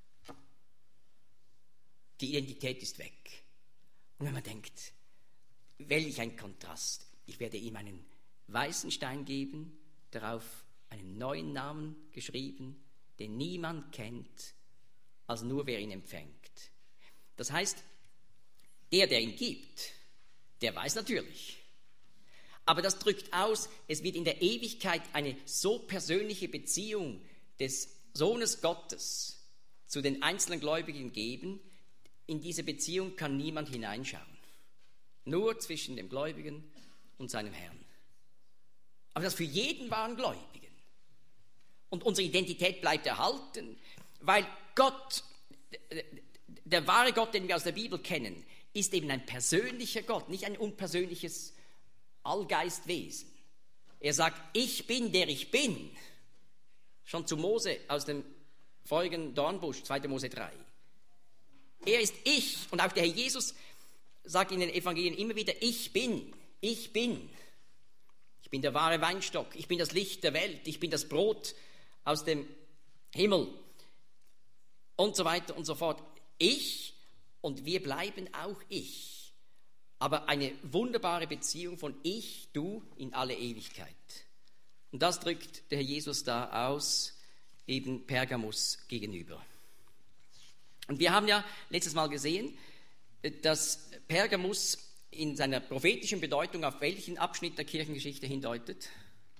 Die Identität ist weg. Und wenn man denkt, welch ein Kontrast. Ich werde ihm einen weißen Stein geben, darauf einen neuen Namen geschrieben, den niemand kennt, als nur wer ihn empfängt. Das heißt, der, der ihn gibt, der weiß natürlich. Aber das drückt aus, es wird in der Ewigkeit eine so persönliche Beziehung des Sohnes Gottes zu den einzelnen Gläubigen geben. In diese Beziehung kann niemand hineinschauen. Nur zwischen dem Gläubigen und seinem Herrn. Aber das für jeden wahren Gläubigen. Und unsere Identität bleibt erhalten, weil Gott, der wahre Gott, den wir aus der Bibel kennen, ist eben ein persönlicher Gott, nicht ein unpersönliches Allgeistwesen. Er sagt, ich bin, der ich bin. Schon zu Mose aus dem feurigen Dornbusch, zweiter Mose drei. Er ist ich, und auch der Herr Jesus sagt in den Evangelien immer wieder, ich bin, ich bin. Ich bin der wahre Weinstock, ich bin das Licht der Welt, ich bin das Brot aus dem Himmel und so weiter und so fort. Ich, und wir bleiben auch ich. Aber eine wunderbare Beziehung von ich, du in alle Ewigkeit. Und das drückt der Herr Jesus da aus, eben Pergamus gegenüber. Und wir haben ja letztes Mal gesehen, dass Pergamus in seiner prophetischen Bedeutung auf welchen Abschnitt der Kirchengeschichte hindeutet?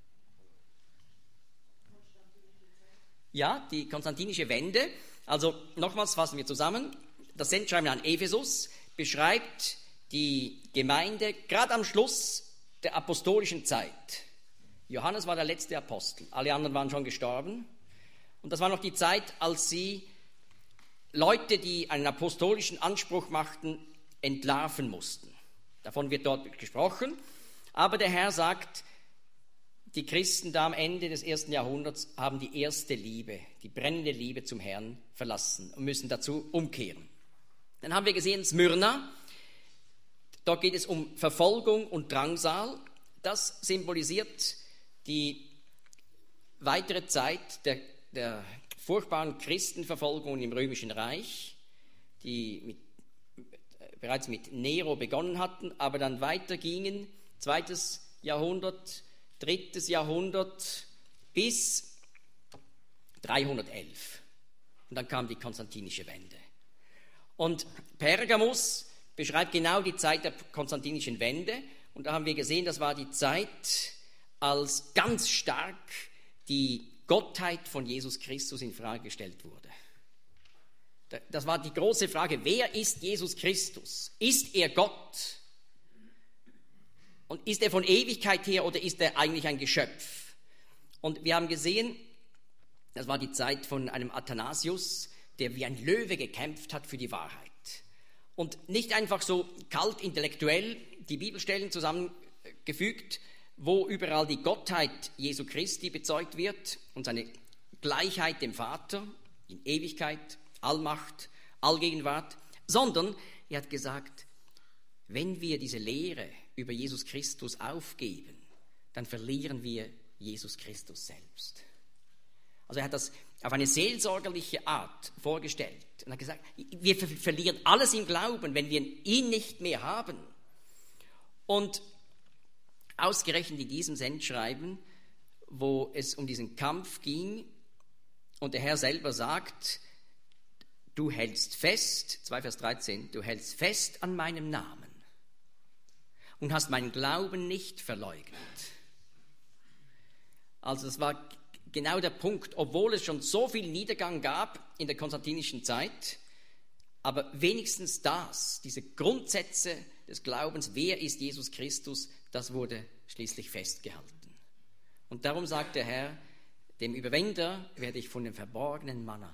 Ja, die konstantinische Wende. Also nochmals fassen wir zusammen. Das Sendschreiben an Ephesus beschreibt die Gemeinde gerade am Schluss der apostolischen Zeit. Johannes war der letzte Apostel, alle anderen waren schon gestorben. Und das war noch die Zeit, als sie Leute, die einen apostolischen Anspruch machten, entlarven mussten. Davon wird dort gesprochen. Aber der Herr sagt, die Christen da am Ende des ersten Jahrhunderts haben die erste Liebe, die brennende Liebe zum Herrn verlassen und müssen dazu umkehren. Dann haben wir gesehen, Smyrna, dort geht es um Verfolgung und Drangsal. Das symbolisiert die weitere Zeit der, der furchtbaren Christenverfolgung im Römischen Reich, die mit, bereits mit Nero begonnen hatten, aber dann weitergingen, zweites Jahrhundert, drittes Jahrhundert bis dreihundertelf. Und dann kam die konstantinische Wende. Und Pergamus beschreibt genau die Zeit der konstantinischen Wende. Und da haben wir gesehen, das war die Zeit, als ganz stark die Gottheit von Jesus Christus in Frage gestellt wurde. Das war die große Frage, wer ist Jesus Christus? Ist er Gott? Und ist er von Ewigkeit her oder ist er eigentlich ein Geschöpf? Und wir haben gesehen, das war die Zeit von einem Athanasius, der wie ein Löwe gekämpft hat für die Wahrheit. Und nicht einfach so kalt intellektuell die Bibelstellen zusammengefügt, wo überall die Gottheit Jesu Christi bezeugt wird und seine Gleichheit dem Vater in Ewigkeit, Allmacht, Allgegenwart, sondern er hat gesagt, wenn wir diese Lehre über Jesus Christus aufgeben, dann verlieren wir Jesus Christus selbst. Also er hat das auf eine seelsorgerliche Art vorgestellt und hat gesagt, wir ver- verlieren alles im Glauben, wenn wir ihn nicht mehr haben. Und ausgerechnet in diesem Sendschreiben, wo es um diesen Kampf ging und der Herr selber sagt, du hältst fest, zwei Vers dreizehn, du hältst fest an meinem Namen und hast meinen Glauben nicht verleugnet. Also das war genau der Punkt, obwohl es schon so viel Niedergang gab in der konstantinischen Zeit, aber wenigstens das, diese Grundsätze des Glaubens, wer ist Jesus Christus, das wurde schließlich festgehalten. Und darum sagt der Herr, dem Überwinder werde ich von dem verborgenen Manna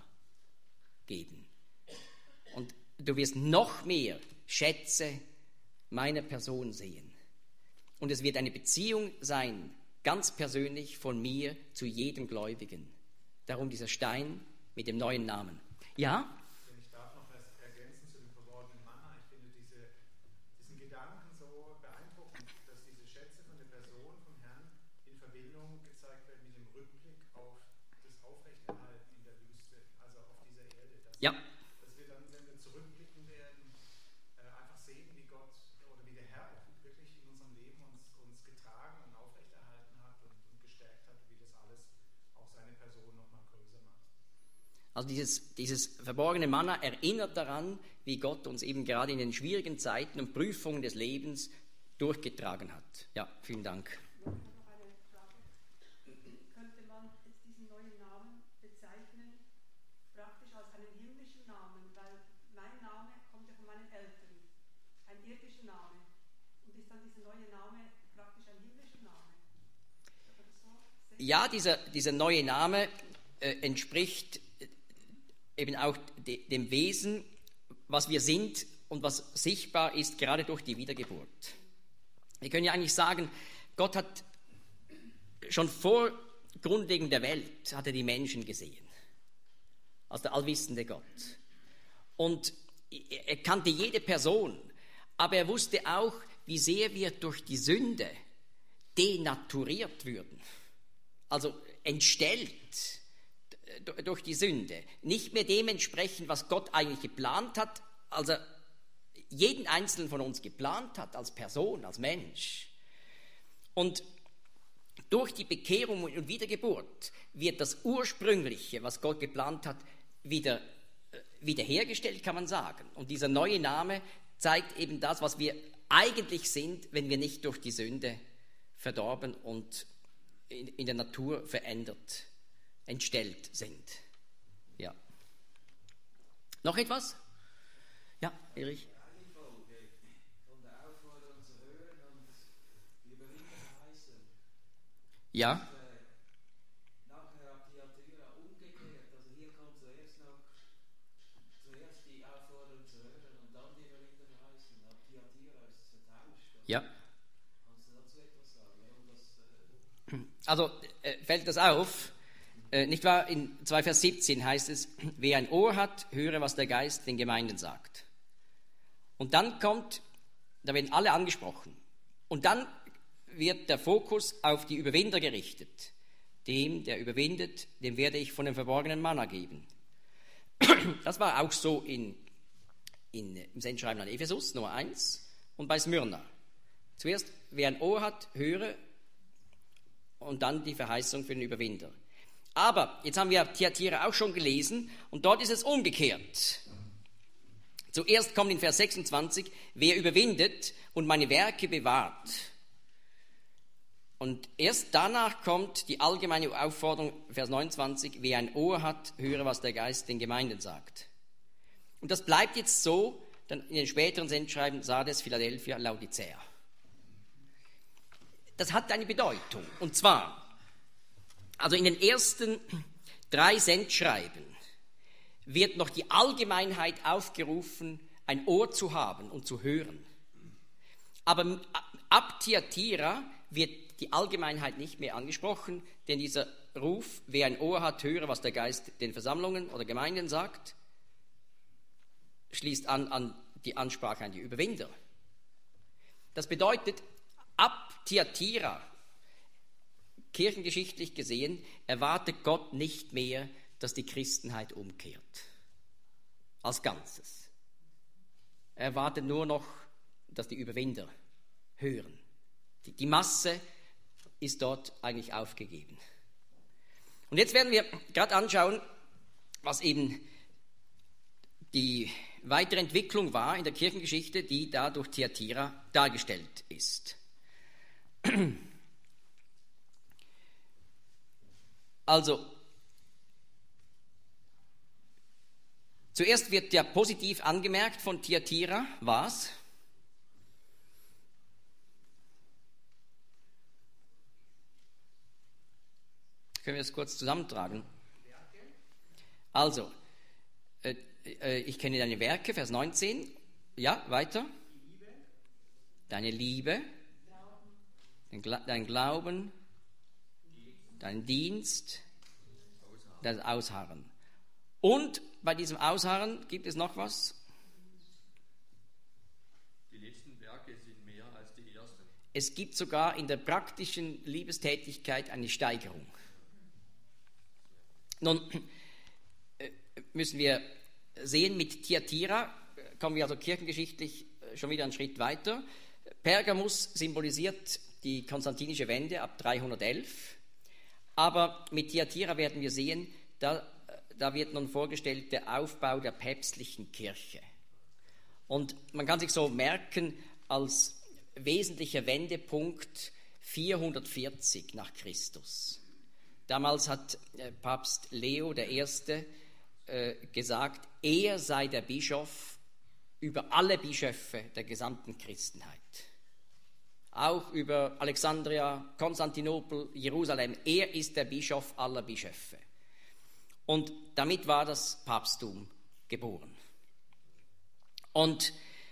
geben. Und du wirst noch mehr Schätze meiner Person sehen. Und es wird eine Beziehung sein, ganz persönlich von mir zu jedem Gläubigen. Darum dieser Stein mit dem neuen Namen. Ja? Wenn ich darf noch was ergänzen zu dem verborgenen Manna, ich finde diese, diesen Gedanken so beeindruckend, dass diese Schätze von der Person vom Herrn in Verbindung gezeigt werden mit dem Rückblick auf das Aufrechterhalten in der Wüste, also auf dieser Erde. Dass, Ja. dass wir dann, wenn wir zurückblicken werden, äh, einfach sehen, wie Gott oder wie der Herr wirklich in unserem Leben uns, uns getragen und aufrechterhalten hat und, und gestärkt hat, wie das alles auch seine Person nochmal größer macht. Also dieses, dieses verborgene Manna erinnert daran, wie Gott uns eben gerade in den schwierigen Zeiten und Prüfungen des Lebens durchgetragen hat. Ja, vielen Dank. Ich habe noch eine Frage. Könnte man jetzt diesen neuen Namen bezeichnen, praktisch als einen himmlischen Namen, weil mein Name kommt ja von meinen Eltern, ein irdischer Name. Und ist dann dieser neue Name praktisch ein himmlischer Name? Kann man das so sehen? Ja, dieser, dieser neue Name äh, entspricht eben auch de, dem Wesen, was wir sind und was sichtbar ist, gerade durch die Wiedergeburt. Wir können ja eigentlich sagen, Gott hat schon vor Grundlegung der Welt hat er die Menschen gesehen, als der allwissende Gott. Und er kannte jede Person, aber er wusste auch, wie sehr wir durch die Sünde denaturiert würden, also entstellt durch die Sünde, nicht mehr dementsprechend, was Gott eigentlich geplant hat, also jeden Einzelnen von uns geplant hat, als Person, als Mensch. Und durch die Bekehrung und Wiedergeburt wird das Ursprüngliche, was Gott geplant hat, wieder wiederhergestellt, kann man sagen. Und dieser neue Name zeigt eben das, was wir eigentlich sind, wenn wir nicht durch die Sünde verdorben und in, in der Natur verändert, entstellt sind. Ja. Noch etwas? Ja, Erich. Eine Folge von der Aufforderung zu hören und die Überwinder heißen. Ja. Und, äh, nachher habt ihr Thyatira umgekehrt. Also hier kommt zuerst noch zuerst die Aufforderung zu hören und dann die Überwinder heißen. Ab Thyatira ist es vertauscht. Ja. Kannst du dazu etwas sagen? Warum das, äh, also äh, fällt das auf, äh, nicht wahr? In zwei Vers siebzehn heißt es, wer ein Ohr hat, höre, was der Geist den Gemeinden sagt. Und dann kommt, da werden alle angesprochen. Und dann wird der Fokus auf die Überwinder gerichtet. Dem, der überwindet, dem werde ich von dem verborgenen Manna geben. Das war auch so in, in, im Sendschreiben an Ephesus, Nummer eins, und bei Smyrna. Zuerst, wer ein Ohr hat, höre, und dann die Verheißung für den Überwinder. Aber, jetzt haben wir Thyatira auch schon gelesen, und dort ist es umgekehrt. Zuerst kommt in Vers sechsundzwanzig, wer überwindet und meine Werke bewahrt. Und erst danach kommt die allgemeine Aufforderung, Vers neunundzwanzig, wer ein Ohr hat, höre, was der Geist den Gemeinden sagt. Und das bleibt jetzt so, dann in den späteren Sendschreiben Sardes, Philadelphia, Laodicea. Das hat eine Bedeutung. Und zwar, also in den ersten drei Sendschreiben wird noch die Allgemeinheit aufgerufen, ein Ohr zu haben und zu hören. Aber ab Thyatira wird die Allgemeinheit nicht mehr angesprochen, denn dieser Ruf, wer ein Ohr hat, höre, was der Geist den Versammlungen oder Gemeinden sagt, schließt an an die Ansprache an die Überwinder. Das bedeutet, ab Thyatira, kirchengeschichtlich gesehen, erwartet Gott nicht mehr, dass die Christenheit umkehrt. Als Ganzes. Er erwartet nur noch, dass die Überwinder hören. Die, die Masse ist dort eigentlich aufgegeben. Und jetzt werden wir gerade anschauen, was eben die weitere Entwicklung war in der Kirchengeschichte, die da durch Thyatira dargestellt ist. Also, zuerst wird ja positiv angemerkt von Thyatira, was? Können wir das kurz zusammentragen? Also, äh, äh, ich kenne deine Werke, Vers neunzehn. Ja, weiter. Deine Liebe, dein, Gla- dein Glauben, dein Dienst, das Ausharren. Und bei diesem Ausharren gibt es noch was? Die letzten Werke sind mehr als die ersten. Es gibt sogar in der praktischen Liebestätigkeit eine Steigerung. Nun müssen wir sehen, mit Thyatira kommen wir also kirchengeschichtlich schon wieder einen Schritt weiter. Pergamus symbolisiert die konstantinische Wende ab dreihundertelf, aber mit Thyatira werden wir sehen, da, da wird nun vorgestellt der Aufbau der päpstlichen Kirche. Und man kann sich so merken, als wesentlicher Wendepunkt vierhundertvierzig nach Christus. Damals hat Papst Leo der Erste äh, gesagt, er sei der Bischof über alle Bischöfe der gesamten Christenheit. Auch über Alexandria, Konstantinopel, Jerusalem. Er ist der Bischof aller Bischöfe. Und damit war das Papsttum geboren. Und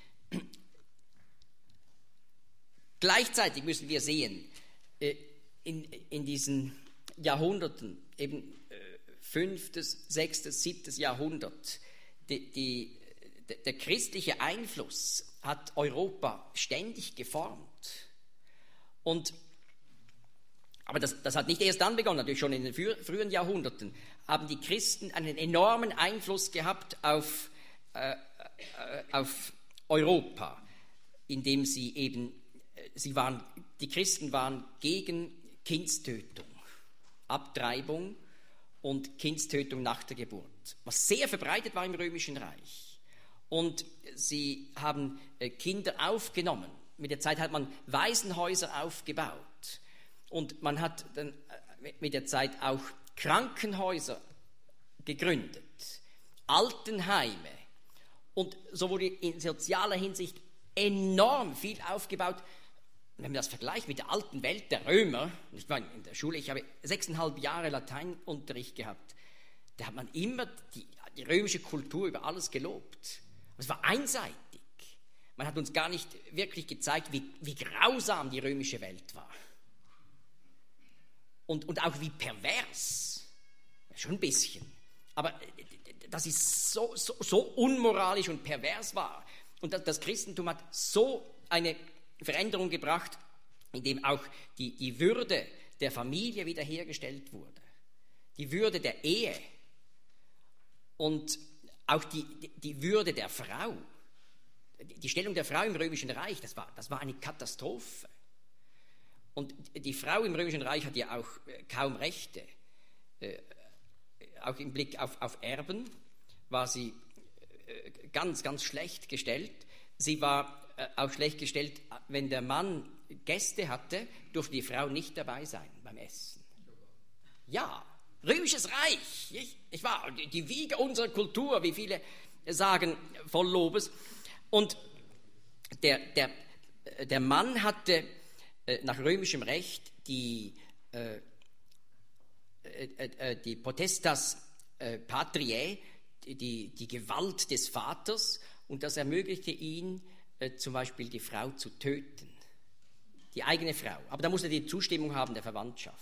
gleichzeitig müssen wir sehen, äh, in, in diesen Jahrhunderten, eben äh, fünftes, sechstes, siebtes Jahrhundert, die, die, de, der christliche Einfluss hat Europa ständig geformt. Und, aber das, das hat nicht erst dann begonnen, natürlich schon in den frü- frühen Jahrhunderten haben die Christen einen enormen Einfluss gehabt auf, äh, äh, auf Europa, indem sie eben, sie waren, die Christen waren gegen Kindstötung. Abtreibung und Kindstötung nach der Geburt, was sehr verbreitet war im Römischen Reich. Und sie haben Kinder aufgenommen. Mit der Zeit hat man Waisenhäuser aufgebaut. Und man hat dann mit der Zeit auch Krankenhäuser gegründet, Altenheime. Und so wurde in sozialer Hinsicht enorm viel aufgebaut. Wenn man das vergleicht mit der alten Welt der Römer, ich war in der Schule, ich habe sechseinhalb Jahre Lateinunterricht gehabt, da hat man immer die, die römische Kultur über alles gelobt. Es war einseitig. Man hat uns gar nicht wirklich gezeigt, wie, wie grausam die römische Welt war. und, und auch wie pervers. Schon ein bisschen. Aber dass es so, so, so unmoralisch und pervers war. Und das, das Christentum hat so eine Veränderung gebracht, indem auch die, die Würde der Familie wiederhergestellt wurde. Die Würde der Ehe und auch die, die Würde der Frau. Die Stellung der Frau im Römischen Reich, das war, das war eine Katastrophe. Und die Frau im Römischen Reich hat ja auch kaum Rechte. Äh, auch im Blick auf, auf Erben war sie äh, ganz, ganz schlecht gestellt. Sie war äh, auch schlecht gestellt, wenn der Mann Gäste hatte, durfte die Frau nicht dabei sein beim Essen. Ja, Römisches Reich, ich, ich war die Wiege unserer Kultur, wie viele sagen, voll Lobes. Und der, der, der Mann hatte äh, nach römischem Recht die, äh, äh, äh, die Potestas äh, Patriae, die, die Gewalt des Vaters, und das ermöglichte ihn, äh, zum Beispiel die Frau zu töten. Die eigene Frau. Aber da musste er die Zustimmung haben der Verwandtschaft.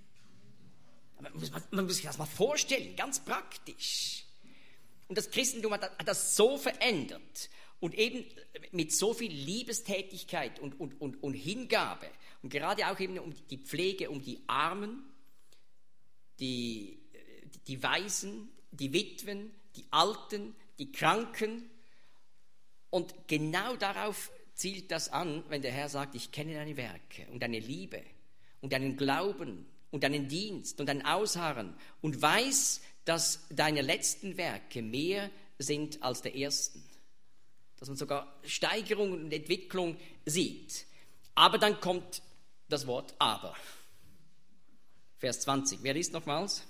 Man muss, man muss sich das mal vorstellen, ganz praktisch. Und das Christentum hat, hat das so verändert und eben mit so viel Liebestätigkeit und, und, und, und Hingabe und gerade auch eben um die Pflege, um die Armen, die, die Waisen, die Witwen, die Alten, die Kranken. Und genau darauf zielt das an, wenn der Herr sagt, ich kenne deine Werke und deine Liebe und deinen Glauben und deinen Dienst und dein Ausharren und weiß, dass deine letzten Werke mehr sind als der ersten. Dass man sogar Steigerung und Entwicklung sieht. Aber dann kommt das Wort aber. Vers zwanzig. Wer liest nochmals?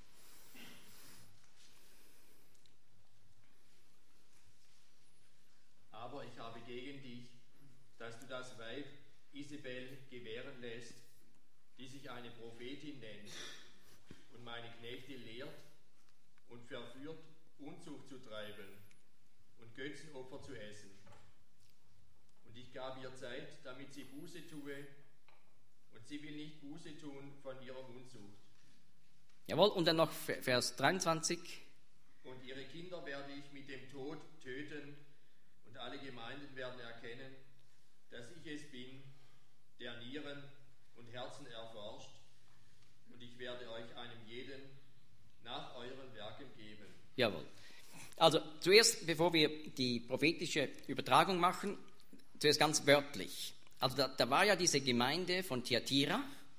Aber ich habe gegen dich, dass du das Weib Isabel gewähren lässt, die sich eine Prophetin nennt und meine Knechte lehrt und verführt, Unzucht zu treiben und Götzenopfer zu essen. Und ich gab ihr Zeit, damit sie Buße tue, und sie will nicht Buße tun von ihrer Unzucht. Jawohl, und dann noch Vers dreiundzwanzig. Und ihre Kinder werde ich mit dem Tod töten, und alle Gemeinden werden erkennen, dass ich es bin, der Nieren und Herzen erforscht, und ich werde euch einem jeden nach euren Werken geben. Jawohl. Also zuerst, bevor wir die prophetische Übertragung machen, zuerst ganz wörtlich. Also da, da war ja diese Gemeinde von Thyatira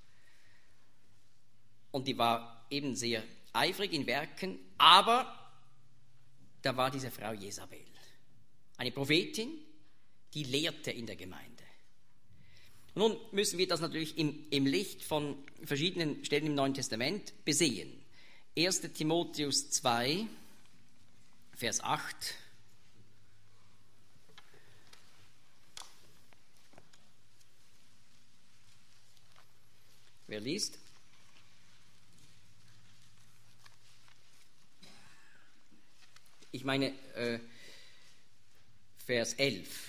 und die war eben sehr eifrig in Werken, aber da war diese Frau Jezabel, eine Prophetin, die lehrte in der Gemeinde. Nun müssen wir das natürlich im, im Licht von verschiedenen Stellen im Neuen Testament besehen. erster Timotheus zwei, Vers acht. Wer liest? Ich meine äh, Vers elf.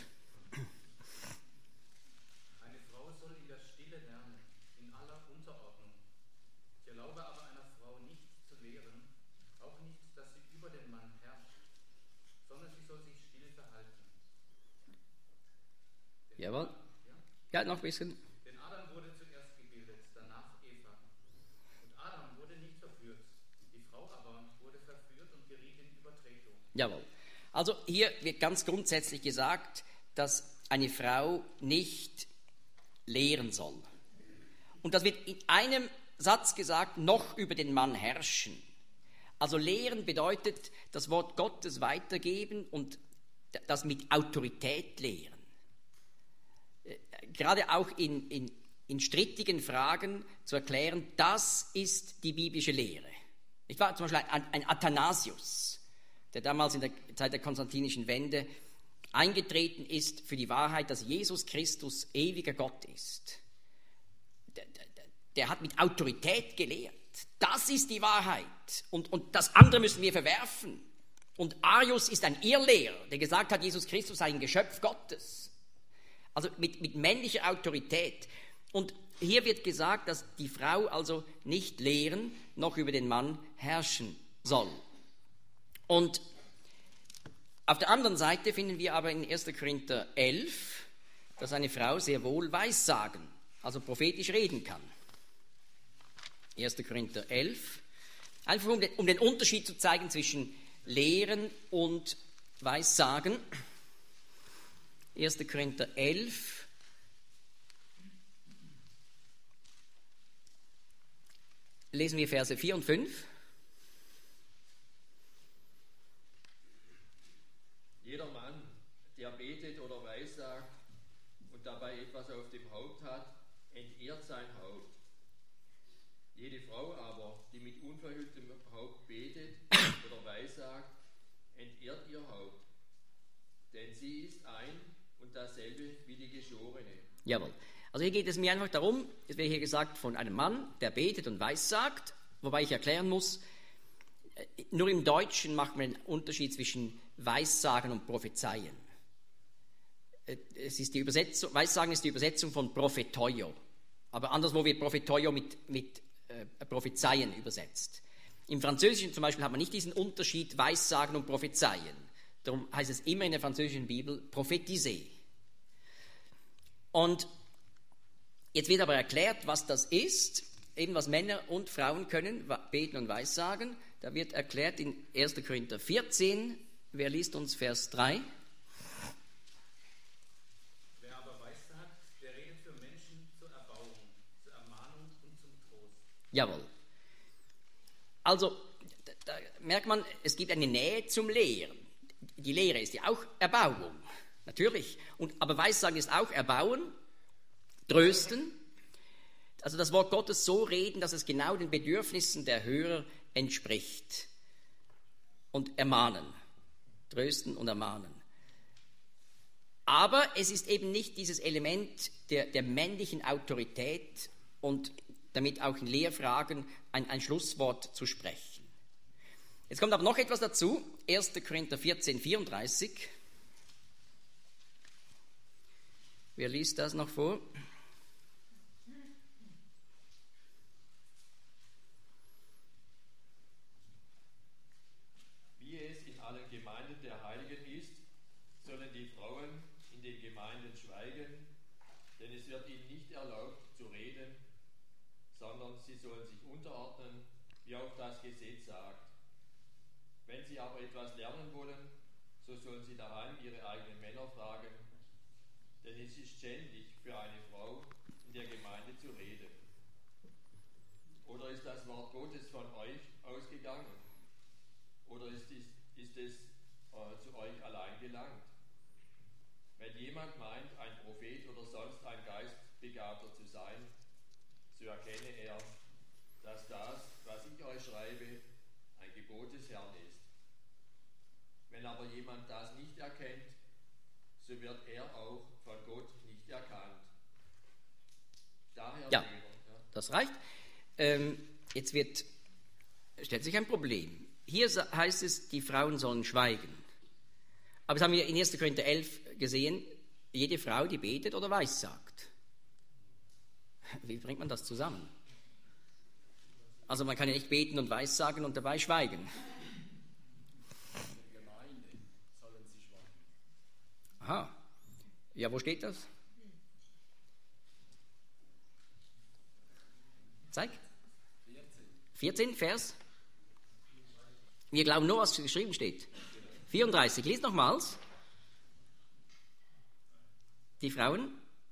Jawohl. Ja, noch ein bisschen. Denn Adam wurde zuerst gebildet, danach Eva. Und Adam wurde nicht verführt. Die Frau aber wurde verführt und geriet in Übertretung. Jawohl. Also hier wird ganz grundsätzlich gesagt, dass eine Frau nicht lehren soll. Und das wird in einem Satz gesagt, noch über den Mann herrschen. Also lehren bedeutet das Wort Gottes weitergeben und das mit Autorität lehren. Gerade auch in, in, in strittigen Fragen zu erklären, das ist die biblische Lehre. Ich war zum Beispiel ein, ein Athanasius, der damals in der Zeit der konstantinischen Wende eingetreten ist für die Wahrheit, dass Jesus Christus ewiger Gott ist. Der, der, der hat mit Autorität gelehrt. Das ist die Wahrheit und, und das andere müssen wir verwerfen. Und Arius ist ein Irrlehrer, der gesagt hat, Jesus Christus sei ein Geschöpf Gottes. Also mit, mit männlicher Autorität. Und hier wird gesagt, dass die Frau also nicht lehren, noch über den Mann herrschen soll. Und auf der anderen Seite finden wir aber in erster Korinther elf, dass eine Frau sehr wohl weissagen, also prophetisch reden kann. erster Korinther elf, einfach um den, um den Unterschied zu zeigen zwischen Lehren und Weissagen. erster Korinther elf, lesen wir Verse vier und fünf. Jeder Mann, der betet oder weissagt und dabei etwas auf dem Haupt hat, entehrt sein Haupt. Jede Frau aber, die mit unverhülltem Haupt betet oder weissagt, entehrt ihr Haupt, denn sie ist ein und dasselbe wie die Geschorene. Jawohl. Also hier geht es mir einfach darum, es wird hier gesagt von einem Mann, der betet und weissagt, wobei ich erklären muss, nur im Deutschen macht man den Unterschied zwischen Weissagen und Prophezeien. Es ist die Übersetzung, Weissagen ist die Übersetzung von Propheteio, aber anderswo wird Propheteio mit, mit äh, Prophezeien übersetzt. Im Französischen zum Beispiel hat man nicht diesen Unterschied Weissagen und Prophezeien. Darum heißt es immer in der französischen Bibel prophétiser. Und jetzt wird aber erklärt, was das ist, eben was Männer und Frauen können, beten und weissagen. Da wird erklärt in erster Korinther vierzehn, wer liest uns Vers drei? Wer aber weissagt, der redet für Menschen zur Erbauung, zur Ermahnung und zum Trost. Jawohl. Also, da, da merkt man, es gibt eine Nähe zum Lehren. Die Lehre ist ja auch Erbauung, natürlich. Und, aber Weissagen ist auch Erbauen, Trösten. Also das Wort Gottes so reden, dass es genau den Bedürfnissen der Hörer entspricht. Und ermahnen. Trösten und ermahnen. Aber es ist eben nicht dieses Element der, der männlichen Autorität und damit auch in Lehrfragen ein, ein Schlusswort zu sprechen. Jetzt kommt aber noch etwas dazu. erster Korinther vierzehn, vierunddreißig. Wer liest das noch vor? Wie es in allen Gemeinden der Heiligen ist, sollen die Frauen in den Gemeinden schweigen, denn es wird ihnen nicht erlaubt zu reden, sondern sie sollen sich unterordnen, wie auch das Gesetz sagt. Wenn sie aber etwas lernen wollen, so sollen sie daheim ihre eigenen Männer fragen, denn es ist schändlich für eine Frau, in der Gemeinde zu reden. Oder ist das Wort Gottes von euch ausgegangen? Oder ist es, ist es äh, zu euch allein gelangt? Wenn jemand meint, ein Prophet oder sonst ein Geistbegabter zu sein, so erkenne er, dass das, was ich euch schreibe, ein Gebot des Herrn ist. Wenn aber jemand das nicht erkennt, so wird er auch von Gott nicht erkannt. Daher Ja, Lehrer, ja. das reicht. Ähm, jetzt wird, stellt sich ein Problem. Hier heißt es, die Frauen sollen schweigen. Aber das haben wir in erster Korinther elf gesehen, jede Frau, die betet oder weissagt. Wie bringt man das zusammen? Also man kann ja nicht beten und weissagen und dabei schweigen. In der Gemeinde sollen sie schweigen. Aha. Ja, wo steht das? Zeig. vierzehn, Vers. Wir glauben nur, was geschrieben steht. vierunddreißig, lies nochmals. Die Frauen.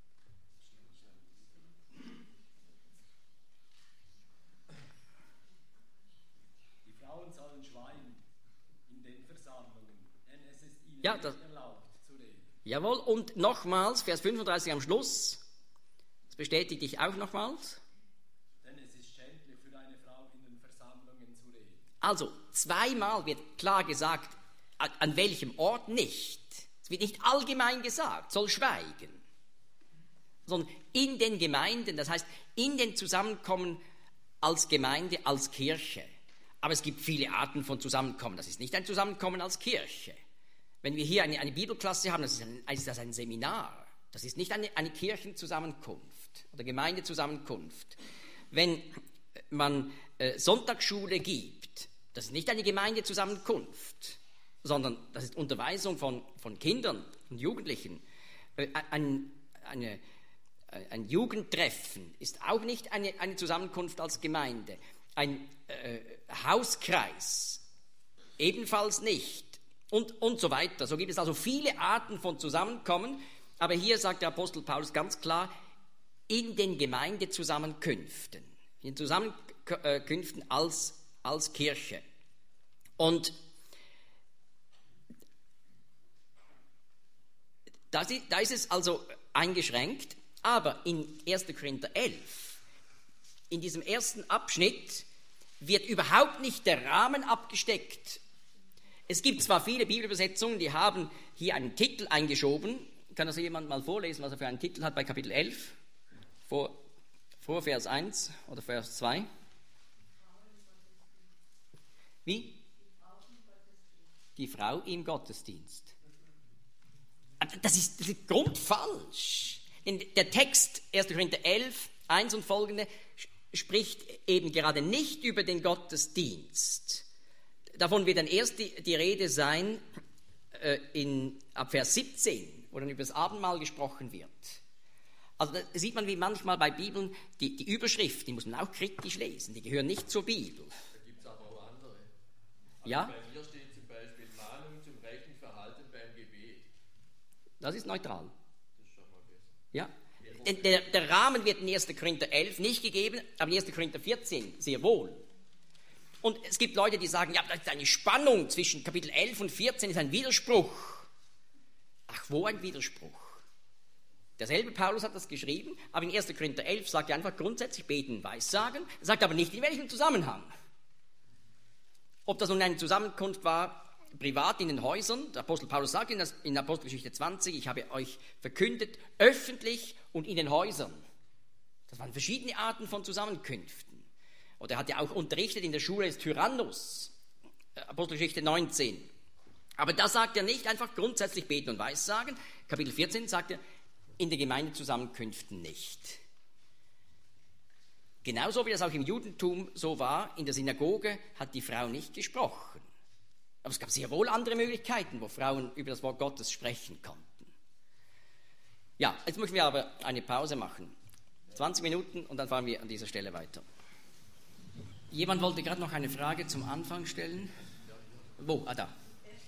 Die Frauen sollen schweigen in den Versammlungen, denn es ist ihnen Ja, nicht das- erlaubt zu reden. Jawohl, und nochmals, Vers fünfunddreißig am Schluss. Das bestätigt dich auch nochmals. Denn es ist schändlich für eine Frau in den Versammlungen zu reden. Also, zweimal wird klar gesagt, an, an welchem Ort nicht. Es wird nicht allgemein gesagt, soll schweigen. Sondern in den Gemeinden, das heißt in den Zusammenkommen als Gemeinde, als Kirche. Aber es gibt viele Arten von Zusammenkommen. Das ist nicht ein Zusammenkommen als Kirche. Wenn wir hier eine, eine Bibelklasse haben, das ist, ein, ist das ein Seminar. Das ist nicht eine, eine Kirchenzusammenkunft. oder Gemeindezusammenkunft. Wenn man äh, Sonntagsschule gibt, das ist nicht eine Gemeindezusammenkunft, sondern das ist Unterweisung von, von Kindern und Jugendlichen. Äh, ein, eine, ein Jugendtreffen ist auch nicht eine, eine Zusammenkunft als Gemeinde. Ein äh, Hauskreis ebenfalls nicht. Und, und so weiter. So gibt es also viele Arten von Zusammenkommen, aber hier sagt der Apostel Paulus ganz klar, in den Gemeindezusammenkünften, in den Zusammenkünften als, als Kirche. Und da ist, da ist es also eingeschränkt, aber in erster Korinther elf, in diesem ersten Abschnitt, wird überhaupt nicht der Rahmen abgesteckt. Es gibt zwar viele Bibelübersetzungen, die haben hier einen Titel eingeschoben. Kann das jemand mal vorlesen, was er für einen Titel hat bei Kapitel elf? Vor, vor Vers eins oder Vers zwei? Wie? Die Frau im Gottesdienst. Das ist, das ist grundfalsch. Denn der Text erster Korinther elf, eins und folgende spricht eben gerade nicht über den Gottesdienst. Davon wird dann erst die, die Rede sein äh, in, ab Vers siebzehn, wo dann über das Abendmahl gesprochen wird. Also da sieht man, wie manchmal bei Bibeln die, die Überschrift, die muss man auch kritisch lesen, die gehören nicht zur Bibel. Da gibt es aber auch andere. Also ja? Bei mir steht zum Beispiel Mahnung zum rechten Verhalten beim Gebet. Das ist neutral. Das ist schon mal besser. Ja. Der, der Rahmen wird in erster Korinther elf nicht gegeben, aber in erster Korinther vierzehn sehr wohl. Und es gibt Leute, die sagen, ja, das ist eine Spannung zwischen Kapitel elf und vierzehn, ist ein Widerspruch. Ach, wo ein Widerspruch? Derselbe Paulus hat das geschrieben, aber in erster Korinther elf sagt er einfach grundsätzlich beten, weissagen, sagt aber nicht in welchem Zusammenhang. Ob das nun eine Zusammenkunft war, privat in den Häusern, der Apostel Paulus sagt in, das, in Apostelgeschichte zwanzig, ich habe euch verkündet, öffentlich und in den Häusern. Das waren verschiedene Arten von Zusammenkünften. Oder er hat ja auch unterrichtet in der Schule des Tyrannus, Apostelgeschichte neunzehn. Aber da sagt er nicht einfach grundsätzlich beten und weissagen. Kapitel vierzehn sagt er, in den Gemeindezusammenkünften nicht. Genauso wie das auch im Judentum so war, in der Synagoge hat die Frau nicht gesprochen. Aber es gab sehr wohl andere Möglichkeiten, wo Frauen über das Wort Gottes sprechen konnten. Ja, jetzt müssen wir aber eine Pause machen. zwanzig Minuten und dann fahren wir an dieser Stelle weiter. Jemand wollte gerade noch eine Frage zum Anfang stellen. Wo? Ah, da.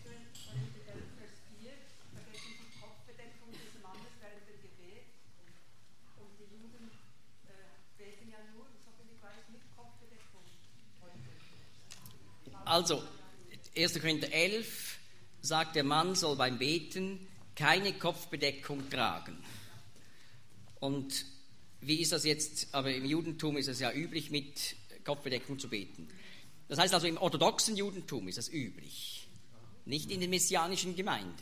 Also, erster Korinther elf sagt, der Mann soll beim Beten keine Kopfbedeckung tragen. Und wie ist das jetzt? Aber im Judentum ist es ja üblich, mit Kopfbedeckung zu beten. Das heißt also, im orthodoxen Judentum ist das üblich, nicht in den messianischen Gemeinden.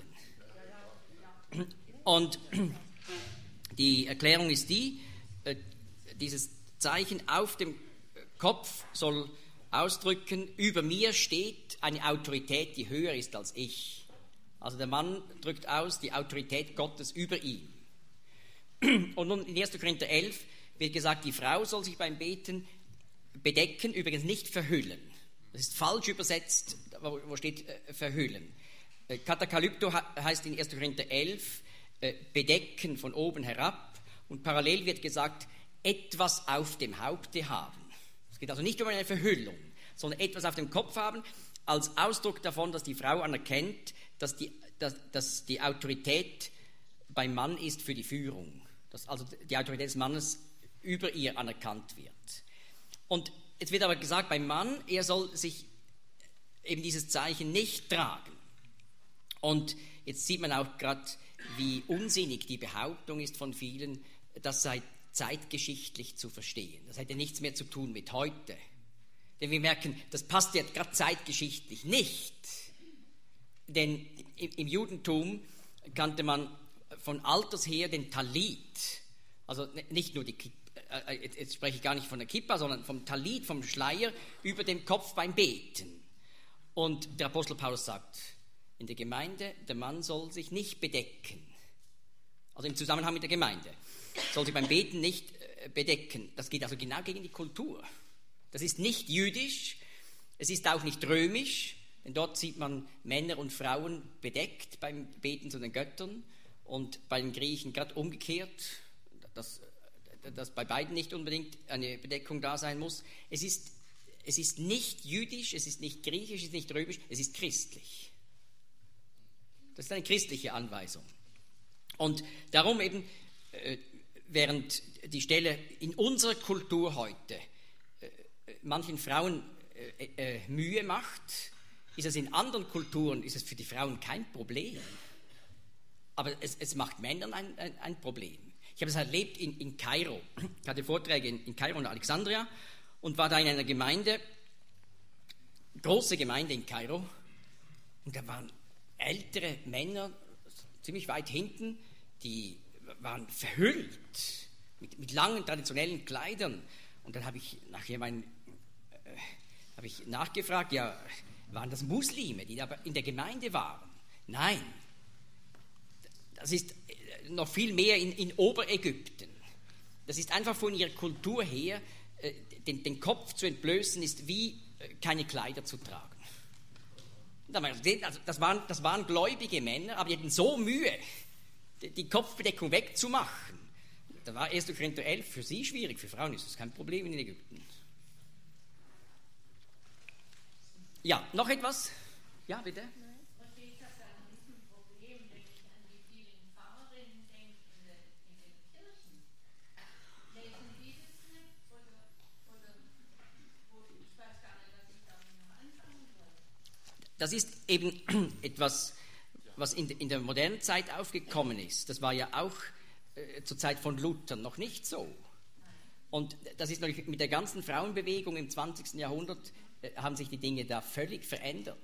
Und die Erklärung ist die, dieses Zeichen auf dem Kopf soll ausdrücken, über mir steht eine Autorität, die höher ist als ich. Also der Mann drückt aus die Autorität Gottes über ihn. Und nun in erster Korinther elf wird gesagt, die Frau soll sich beim Beten bedecken, übrigens nicht verhüllen. Das ist falsch übersetzt, wo steht äh, verhüllen. Äh, Katakalypto heißt in erster Korinther elf äh, bedecken von oben herab und parallel wird gesagt, etwas auf dem Haupte haben. Es geht also nicht um eine Verhüllung, sondern etwas auf dem Kopf haben, als Ausdruck davon, dass die Frau anerkennt, dass die, dass, dass die Autorität beim Mann ist für die Führung. Dass also die Autorität des Mannes über ihr anerkannt wird. Und jetzt wird aber gesagt, beim Mann, er soll sich eben dieses Zeichen nicht tragen. Und jetzt sieht man auch gerade, wie unsinnig die Behauptung ist von vielen, das sei zeitgeschichtlich zu verstehen. Das hätte nichts mehr zu tun mit heute. Denn wir merken, das passt ja gerade zeitgeschichtlich nicht. Denn im Judentum kannte man von alters her den Talit, also nicht nur die Kippa, jetzt spreche ich gar nicht von der Kippa, sondern vom Talit, vom Schleier über dem Kopf beim Beten. Und der Apostel Paulus sagt, in der Gemeinde, der Mann soll sich nicht bedecken. Also im Zusammenhang mit der Gemeinde. Soll sich beim Beten nicht bedecken. Das geht also genau gegen die Kultur. Das ist nicht jüdisch, es ist auch nicht römisch, denn dort sieht man Männer und Frauen bedeckt beim Beten zu den Göttern und bei den Griechen gerade umgekehrt, dass, dass bei beiden nicht unbedingt eine Bedeckung da sein muss. Es ist, es ist nicht jüdisch, es ist nicht griechisch, es ist nicht römisch, es ist christlich. Das ist eine christliche Anweisung. Und darum eben, äh, während die Stelle in unserer Kultur heute äh, manchen Frauen äh, äh, Mühe macht, ist es in anderen Kulturen, ist es für die Frauen kein Problem. Aber es, es macht Männern ein, ein, ein Problem. Ich habe es erlebt in, in Kairo. Ich hatte Vorträge in, in Kairo und Alexandria und war da in einer Gemeinde, große Gemeinde in Kairo, und da waren ältere Männer, ziemlich weit hinten, die waren verhüllt mit, mit langen traditionellen Kleidern. Und dann habe ich nachher mein, äh, habe ich nachgefragt, ja, waren das Muslime, die da in der Gemeinde waren? Nein, das ist noch viel mehr in, in Oberägypten. Das ist einfach von ihrer Kultur her, äh, den, den Kopf zu entblößen, ist wie äh, keine Kleider zu tragen. Also das, waren, das waren gläubige Männer, aber die hatten so Mühe, die, die Kopfbedeckung wegzumachen. Da war erster Korinther elf für sie schwierig, für Frauen ist das kein Problem in Ägypten. Ja, noch etwas? Ja, bitte? Versteht das an diesem Problem, wenn ich an die vielen Pfarrerinnen denke in, der, in den Kirchen? Lesen die das nicht? Oder, oder wo, ich weiß gar nicht, was ich damit noch anfangen soll. Das ist eben etwas, was in, in der modernen Zeit aufgekommen ist. Das war ja auch äh, zur Zeit von Luther noch nicht so. Und das ist natürlich mit der ganzen Frauenbewegung im zwanzigsten Jahrhundert äh, haben sich die Dinge da völlig verändert.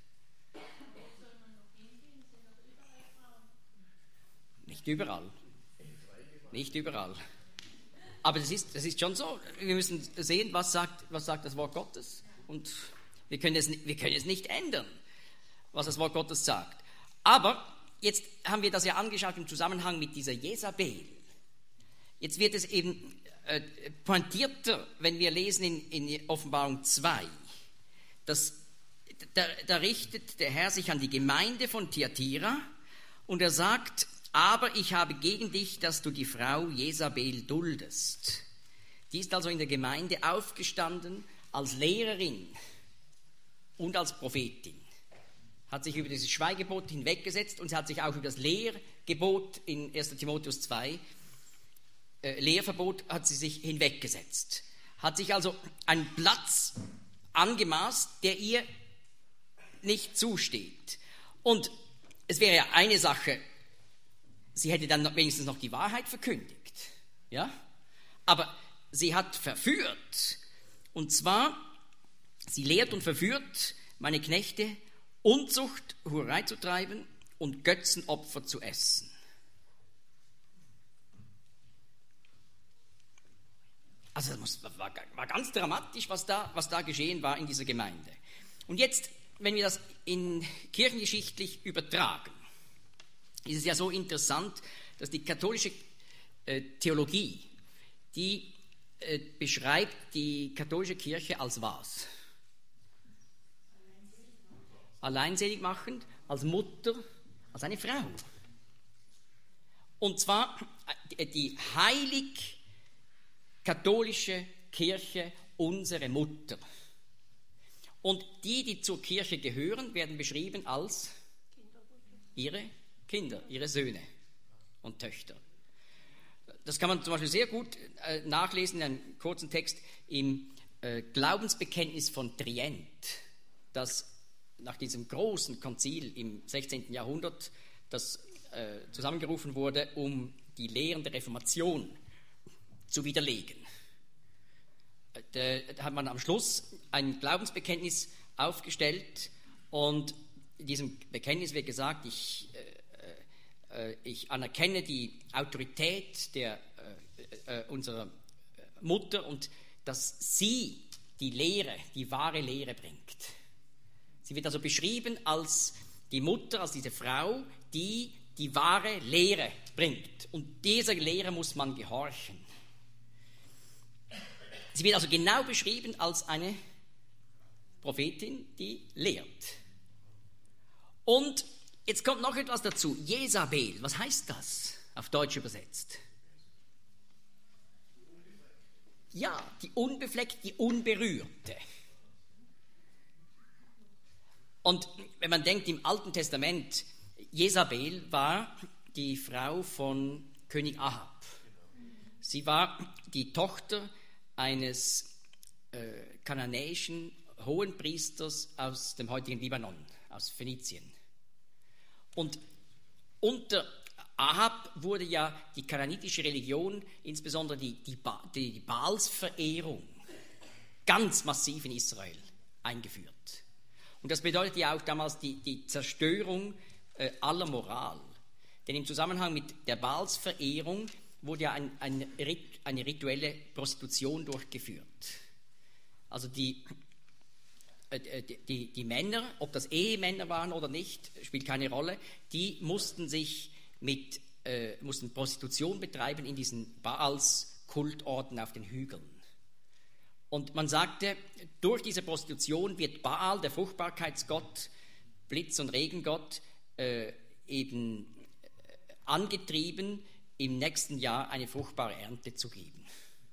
Nicht überall. Nicht überall. Aber das ist, das ist schon so. Wir müssen sehen, was sagt, was sagt das Wort Gottes. Und wir können, es, wir können es nicht ändern, was das Wort Gottes sagt. Aber jetzt haben wir das ja angeschaut im Zusammenhang mit dieser Jezabel. Jetzt wird es eben äh, pointierter, wenn wir lesen in, in Offenbarung zwei. Dass, da, da richtet der Herr sich an die Gemeinde von Thyatira und er sagt, aber ich habe gegen dich, dass du die Frau Jezabel duldest. Die ist also in der Gemeinde aufgestanden als Lehrerin und als Prophetin. Hat sich über dieses Schweigegebot hinweggesetzt und sie hat sich auch über das Lehrgebot in erster Timotheus zwei, äh, Lehrverbot, hat sie sich hinweggesetzt. Hat sich also einen Platz angemaßt, der ihr nicht zusteht. Und es wäre ja eine Sache, sie hätte dann wenigstens noch die Wahrheit verkündigt. Ja? Aber sie hat verführt. Und zwar, sie lehrt und verführt meine Knechte, Unzucht, Hurerei zu treiben und Götzenopfer zu essen. Also das muss, war, war ganz dramatisch, was da, was da geschehen war in dieser Gemeinde. Und jetzt, wenn wir das in kirchengeschichtlich übertragen, ist es ja so interessant, dass die katholische äh, Theologie, die äh, beschreibt die katholische Kirche als was? Alleinselig machend, als Mutter, als eine Frau. Und zwar die heilig-katholische Kirche, unsere Mutter. Und die, die zur Kirche gehören, werden beschrieben als ihre Kinder, ihre Söhne und Töchter. Das kann man zum Beispiel sehr gut äh, nachlesen in einem kurzen Text im äh, Glaubensbekenntnis von Trient, das nach diesem großen Konzil im sechzehnten Jahrhundert, das äh, zusammengerufen wurde, um die Lehren der Reformation zu widerlegen. Da, da hat man am Schluss ein Glaubensbekenntnis aufgestellt und in diesem Bekenntnis wird gesagt, ich, äh, äh, ich anerkenne die Autorität der, äh, äh, unserer Mutter und dass sie die Lehre, die wahre Lehre bringt. Sie wird also beschrieben als die Mutter, als diese Frau, die die wahre Lehre bringt. Und dieser Lehre muss man gehorchen. Sie wird also genau beschrieben als eine Prophetin, die lehrt. Und jetzt kommt noch etwas dazu. Jezabel, was heißt das auf Deutsch übersetzt? Ja, die unbefleckte, die unberührte. Und wenn man denkt, im Alten Testament, Jezabel war die Frau von König Ahab. Sie war die Tochter eines äh, kananäischen Hohenpriesters aus dem heutigen Libanon, aus Phönizien. Und unter Ahab wurde ja die kananitische Religion, insbesondere die, die, ba- die Baalsverehrung, ganz massiv in Israel eingeführt. Und das bedeutet ja auch damals die, die Zerstörung äh, aller Moral. Denn im Zusammenhang mit der Baalsverehrung wurde ja ein, ein, eine rituelle Prostitution durchgeführt. Also die, äh, die, die Männer, ob das Ehemänner waren oder nicht, spielt keine Rolle, die mussten sich mit, äh, mussten Prostitution betreiben in diesen Baals-Kultorten auf den Hügeln. Und man sagte, durch diese Prostitution wird Baal, der Fruchtbarkeitsgott, Blitz- und Regengott, äh, eben angetrieben, im nächsten Jahr eine fruchtbare Ernte zu geben.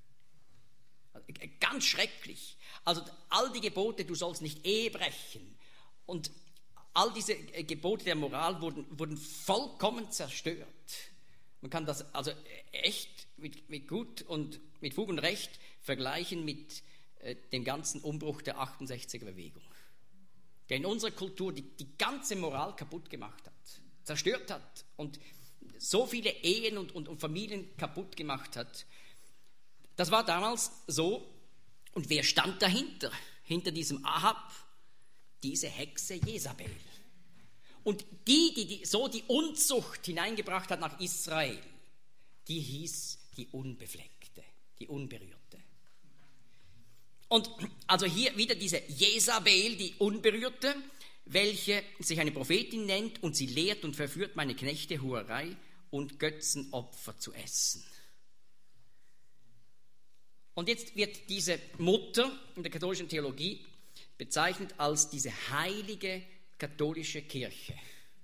Ganz schrecklich. Also all die Gebote, du sollst nicht Ehe brechen, und all diese Gebote der Moral wurden, wurden vollkommen zerstört. Man kann das also echt mit, mit gut und mit Fug und Recht vergleichen mit äh, dem ganzen Umbruch der achtundsechziger Bewegung, der in unserer Kultur die, die ganze Moral kaputt gemacht hat, zerstört hat und so viele Ehen und, und, und Familien kaputt gemacht hat. Das war damals so. Und wer stand dahinter? Hinter diesem Ahab? Diese Hexe Jezabel. Und die, die, die so die Unzucht hineingebracht hat nach Israel, die hieß die Unbefleckte, die Unberührte. Und also hier wieder diese Jezabel, die Unberührte, welche sich eine Prophetin nennt, und sie lehrt und verführt meine Knechte, Hurerei und Götzenopfer zu essen. Und jetzt wird diese Mutter in der katholischen Theologie bezeichnet als diese heilige katholische Kirche.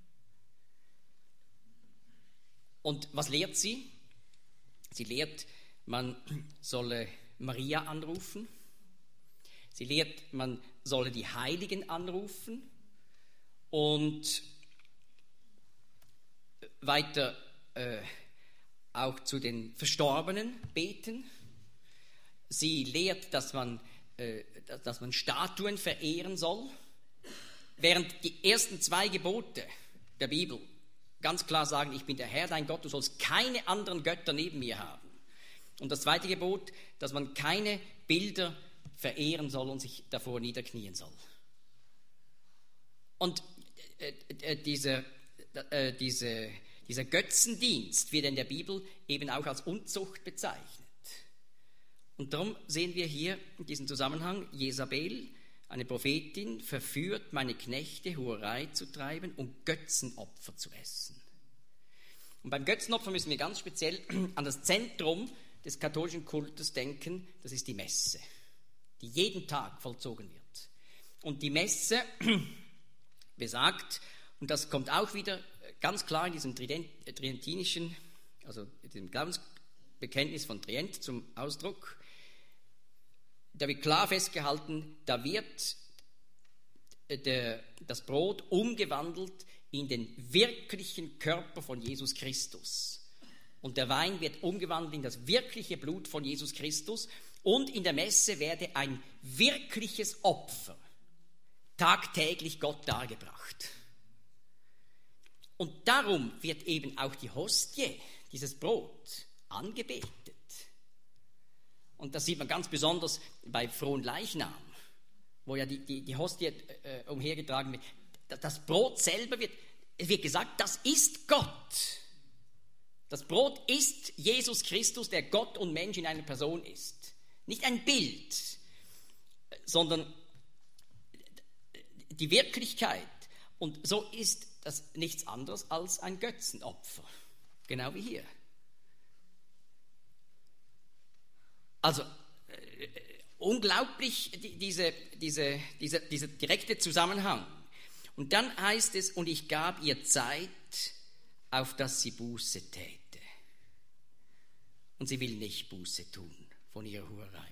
Und was lehrt sie? Sie lehrt, man solle Maria anrufen. Sie lehrt, man solle die Heiligen anrufen. Und weiter äh, auch zu den Verstorbenen beten. Sie lehrt, dass man, äh, dass man Statuen verehren soll, während die ersten zwei Gebote der Bibel ganz klar sagen, ich bin der Herr, dein Gott, du sollst keine anderen Götter neben mir haben. Und das zweite Gebot, dass man keine Bilder verehren soll und sich davor niederknien soll. Und äh, äh, diese, äh, diese, dieser Götzendienst wird in der Bibel eben auch als Unzucht bezeichnet. Und darum sehen wir hier in diesem Zusammenhang, Jezabel, eine Prophetin, verführt meine Knechte, Hurerei zu treiben und Götzenopfer zu essen. Und beim Götzenopfer müssen wir ganz speziell an das Zentrum des katholischen Kultes denken, das ist die Messe, die jeden Tag vollzogen wird. Und die Messe besagt, und das kommt auch wieder ganz klar in diesem tridentinischen, also in dem Glaubensbekenntnis von Trient zum Ausdruck, da wird klar festgehalten, da wird der, das Brot umgewandelt in den wirklichen Körper von Jesus Christus. Und der Wein wird umgewandelt in das wirkliche Blut von Jesus Christus. Und in der Messe werde ein wirkliches Opfer tagtäglich Gott dargebracht. Und darum wird eben auch die Hostie, dieses Brot, angebetet. Und das sieht man ganz besonders bei Fronleichnam, wo ja die, die, die Hostie äh, umhergetragen wird. Das Brot selber wird, es wird gesagt, das ist Gott. Das Brot ist Jesus Christus, der Gott und Mensch in einer Person ist. Nicht ein Bild, sondern die Wirklichkeit. Und so ist das nichts anderes als ein Götzenopfer. Genau wie hier. Also, unglaublich, die, diese, diese, dieser, dieser direkte Zusammenhang. Und dann heißt es, und ich gab ihr Zeit, auf dass sie Buße täte. Und sie will nicht Buße tun von ihrer Hurerei.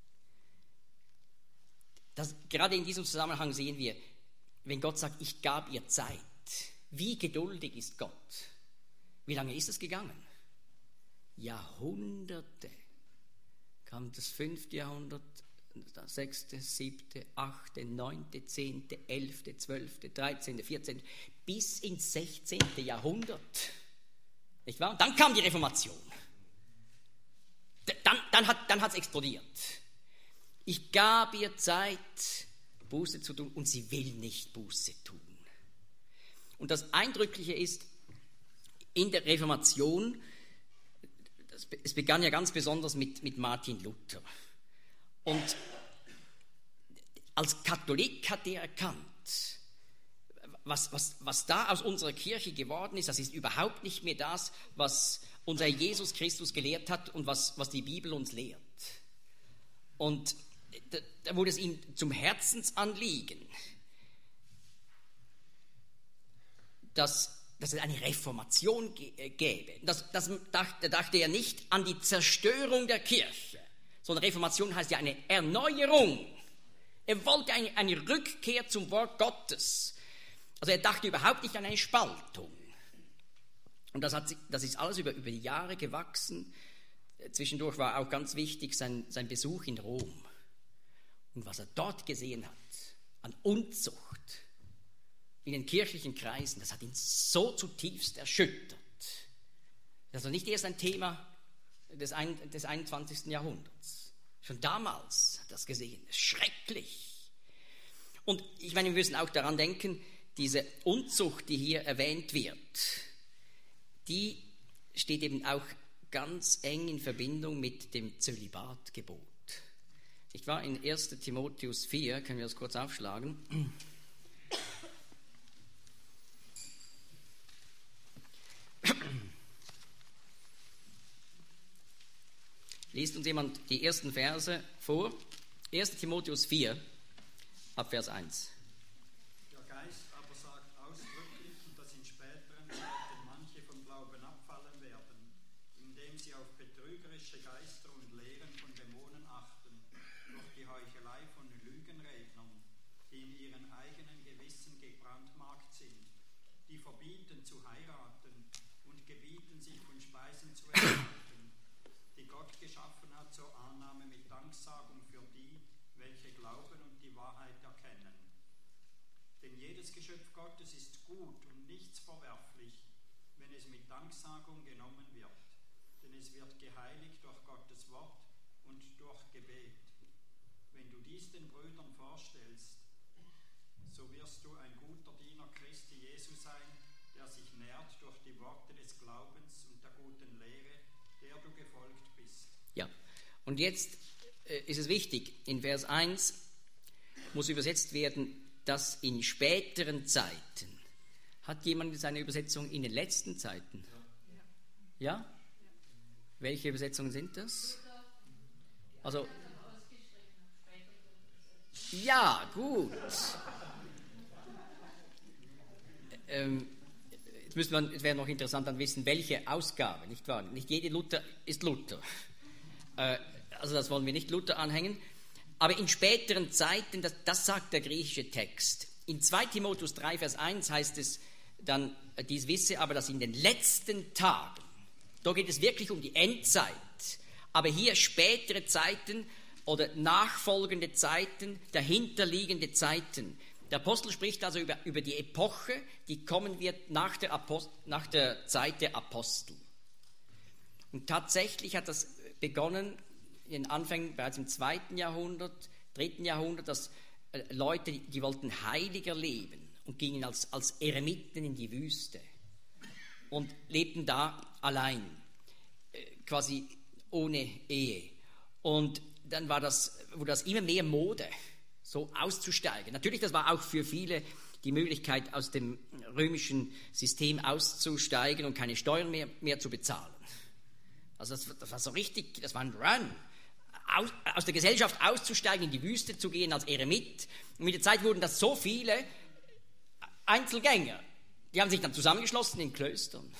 Das, gerade in diesem Zusammenhang sehen wir, wenn Gott sagt, ich gab ihr Zeit, wie geduldig ist Gott? Wie lange ist es gegangen? Jahrhunderte. Kam das fünfte Jahrhundert, das sechste, siebte, achte, neunte, zehnte, elfte, zwölfte, dreizehnte, vierzehnte, bis ins sechzehnte Jahrhundert. Nicht wahr? Dann kam die Reformation. Dann, dann hat dann hat's explodiert. Ich gab ihr Zeit, Buße zu tun, und sie will nicht Buße tun. Und das Eindrückliche ist, in der Reformation, das, es begann ja ganz besonders mit, mit Martin Luther. Und als Katholik hat er erkannt, was, was, was da aus unserer Kirche geworden ist, das ist überhaupt nicht mehr das, was unser Jesus Christus gelehrt hat und was, was die Bibel uns lehrt. Und da, da wurde es ihm zum Herzensanliegen, dass, dass es eine Reformation gäbe. Das, das dachte, dachte er nicht an die Zerstörung der Kirche, sondern Reformation heißt ja eine Erneuerung. Er wollte eine, eine Rückkehr zum Wort Gottes. Also er dachte überhaupt nicht an eine Spaltung. Und das, hat, das ist alles über, über die Jahre gewachsen. Zwischendurch war auch ganz wichtig sein, sein Besuch in Rom. Und was er dort gesehen hat, an Unzucht in den kirchlichen Kreisen, das hat ihn so zutiefst erschüttert. Das war nicht erst ein Thema des, ein, des einundzwanzigsten Jahrhunderts. Schon damals hat er das gesehen. Schrecklich. Und ich meine, wir müssen auch daran denken, diese Unzucht, die hier erwähnt wird, die steht eben auch ganz eng in Verbindung mit dem Zölibatgebot. Ich war in erster Timotheus vier, können wir das kurz aufschlagen. Liest uns jemand die ersten Verse vor? erster Timotheus vier, ab Vers eins. Der Geist aber sagt ausdrücklich, dass in späteren Zeiten manche vom Glauben abfallen werden, indem sie auf betrügerische Geister und Lehren von Dämonen achten, durch die Heuchelei von Lügenrednern, die in ihren eigenen Gewissen gebrandmarkt sind, die verbieten zu heiraten und gebieten sich von Speisen zu erhalten, die Gott geschaffen hat zur Annahme mit Danksagung für die, welche glauben und die Wahrheit erkennen. Denn jedes Geschöpf Gottes ist gut und nichts verwerflich, wenn es mit Danksagung genommen wird. Denn es wird geheiligt durch Gottes Wort und durch Gebet. Wenn du dies den Brüdern vorstellst, so wirst du ein guter Diener Christi Jesu sein, der sich nährt durch die Worte des Glaubens und der guten Lehre, der du gefolgt bist. Ja, und jetzt äh, ist es wichtig, in Vers eins muss übersetzt werden, dass in späteren Zeiten. Hat jemand seine Übersetzung in den letzten Zeiten? Ja? Ja? Welche Übersetzungen sind das? Also, ja, gut. Ähm, jetzt müsste man, es wäre noch interessant dann wissen, welche Ausgabe, nicht wahr? Nicht jede Luther ist Luther. Äh, also das wollen wir nicht Luther anhängen. Aber in späteren Zeiten, das, das sagt der griechische Text. In zweiter Timotheus drei, Vers eins heißt es dann, dies wisse aber, dass in den letzten Tagen, da geht es wirklich um die Endzeit, aber hier spätere Zeiten oder nachfolgende Zeiten, dahinterliegende Zeiten. Der Apostel spricht also über, über die Epoche, die kommen wird nach der, Apost, nach der Zeit der Apostel. Und tatsächlich hat das begonnen in den Anfängen bereits im zweiten Jahrhundert, dritten Jahrhundert, dass Leute, die wollten heiliger leben und gingen als, als Eremiten in die Wüste und lebten da allein, quasi ohne Ehe. Und dann war das, wurde das immer mehr Mode, so auszusteigen. Natürlich, das war auch für viele die Möglichkeit, aus dem römischen System auszusteigen und keine Steuern mehr, mehr zu bezahlen. Also das, das war so richtig, das war ein Run. aus, aus der Gesellschaft auszusteigen, in die Wüste zu gehen als Eremit. Und mit der Zeit wurden das so viele Einzelgänger. Die haben sich dann zusammengeschlossen in Klöstern.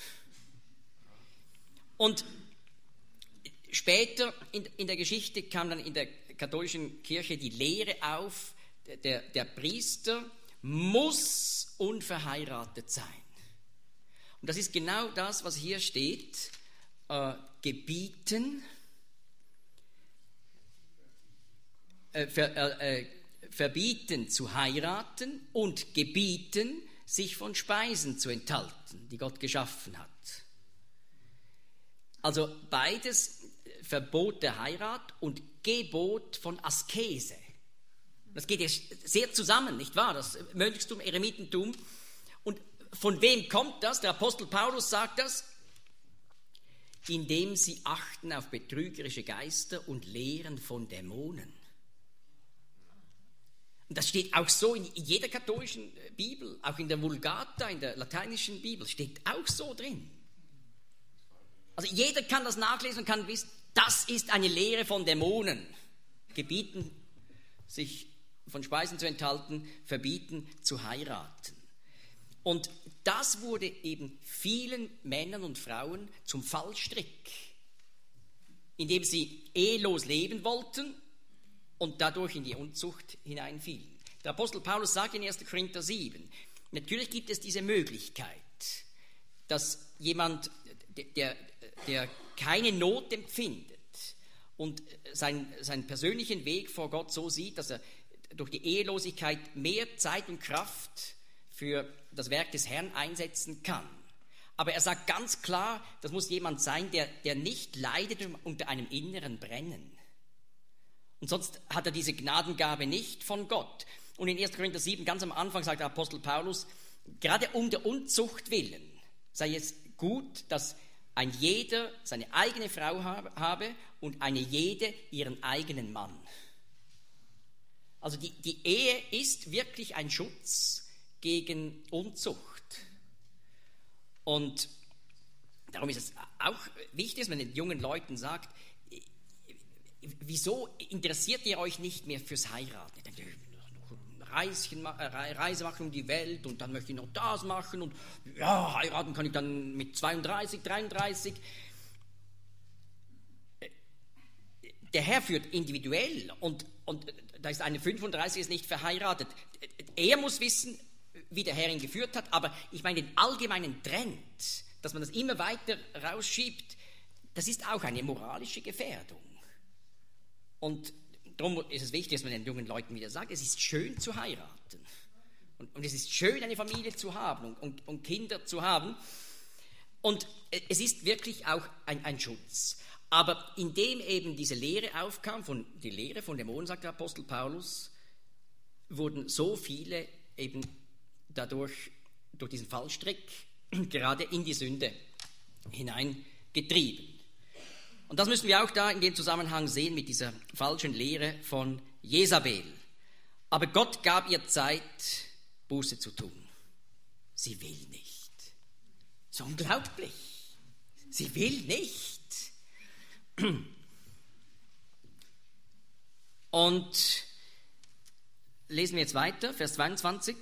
Und später in, in der Geschichte kam dann in der katholischen Kirche die Lehre auf, der, der Priester muss unverheiratet sein. Und das ist genau das, was hier steht, äh, gebieten, äh, ver, äh, verbieten zu heiraten und gebieten, sich von Speisen zu enthalten, die Gott geschaffen hat. Also beides Verbot der Heirat und Gebot von Askese. Das geht ja sehr zusammen, nicht wahr? Das Mönchstum, Eremitentum. Und von wem kommt das? Der Apostel Paulus sagt das, indem sie achten auf betrügerische Geister und lehren von Dämonen. Und das steht auch so in jeder katholischen Bibel, auch in der Vulgata, in der lateinischen Bibel, steht auch so drin. Also jeder kann das nachlesen und kann wissen, das ist eine Lehre von Dämonen. Gebieten, sich von Speisen zu enthalten, verbieten, zu heiraten. Und das wurde eben vielen Männern und Frauen zum Fallstrick, indem sie ehelos leben wollten und dadurch in die Unzucht hineinfielen. Der Apostel Paulus sagt in erster Korinther sieben, natürlich gibt es diese Möglichkeit, dass jemand, der, der keine Not empfindet und sein, seinen persönlichen Weg vor Gott so sieht, dass er durch die Ehelosigkeit mehr Zeit und Kraft für das Werk des Herrn einsetzen kann. Aber er sagt ganz klar, das muss jemand sein, der, der nicht leidet unter einem inneren Brennen. Und sonst hat er diese Gnadengabe nicht von Gott. Und in erster Korinther sieben, ganz am Anfang, sagt der Apostel Paulus, gerade um der Unzucht willen sei es gut, dass ein jeder seine eigene Frau habe und eine jede ihren eigenen Mann. Also die, die Ehe ist wirklich ein Schutz gegen Unzucht. Und darum ist es auch wichtig, dass man den jungen Leuten sagt, wieso interessiert ihr euch nicht mehr fürs Heiraten? Ich denke, Reischen, Reise machen um die Welt und dann möchte ich noch das machen und ja, heiraten kann ich dann mit zweiunddreißig, dreiunddreißig. Der Herr führt individuell und, und da ist eine fünfunddreißig ist nicht verheiratet. Er muss wissen, wie der Herr ihn geführt hat, aber ich meine den allgemeinen Trend, dass man das immer weiter rausschiebt, das ist auch eine moralische Gefährdung. Und darum ist es wichtig, dass man den jungen Leuten wieder sagt, es ist schön zu heiraten. Und, und es ist schön, eine Familie zu haben und, und, und Kinder zu haben. Und es ist wirklich auch ein, ein Schutz. Aber indem eben diese Lehre aufkam, von, die Lehre von Dämonen, sagt der Apostel Paulus, wurden so viele eben dadurch, durch diesen Fallstrick, gerade in die Sünde hineingetrieben. Und das müssen wir auch da in dem Zusammenhang sehen mit dieser falschen Lehre von Jezabel. Aber Gott gab ihr Zeit, Buße zu tun. Sie will nicht. So unglaublich. Sie will nicht. Und lesen wir jetzt weiter, Vers zweiundzwanzig.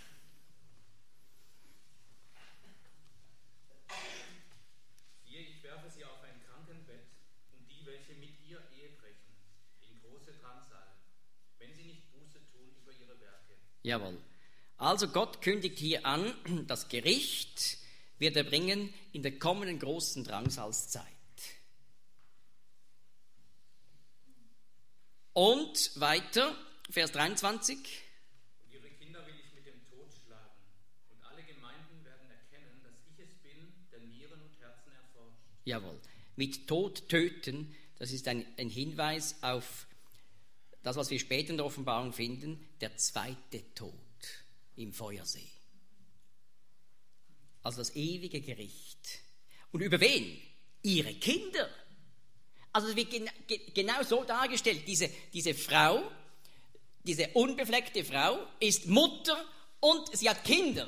Jawohl. Also Gott kündigt hier an, das Gericht wird er bringen in der kommenden großen Drangsalzzeit. Und weiter, Vers dreiundzwanzig. Und ihre Kinder will ich mit dem Tod schlagen, und alle Gemeinden werden erkennen, dass ich es bin, der Nieren und Herzen erforscht. Jawohl. Mit Tod töten, das ist ein, ein Hinweis auf das, was wir später in der Offenbarung finden, der zweite Tod im Feuersee. Also das ewige Gericht. Und über wen? Ihre Kinder. Also es wird gen- genau so dargestellt, diese, diese Frau, diese unbefleckte Frau ist Mutter und sie hat Kinder.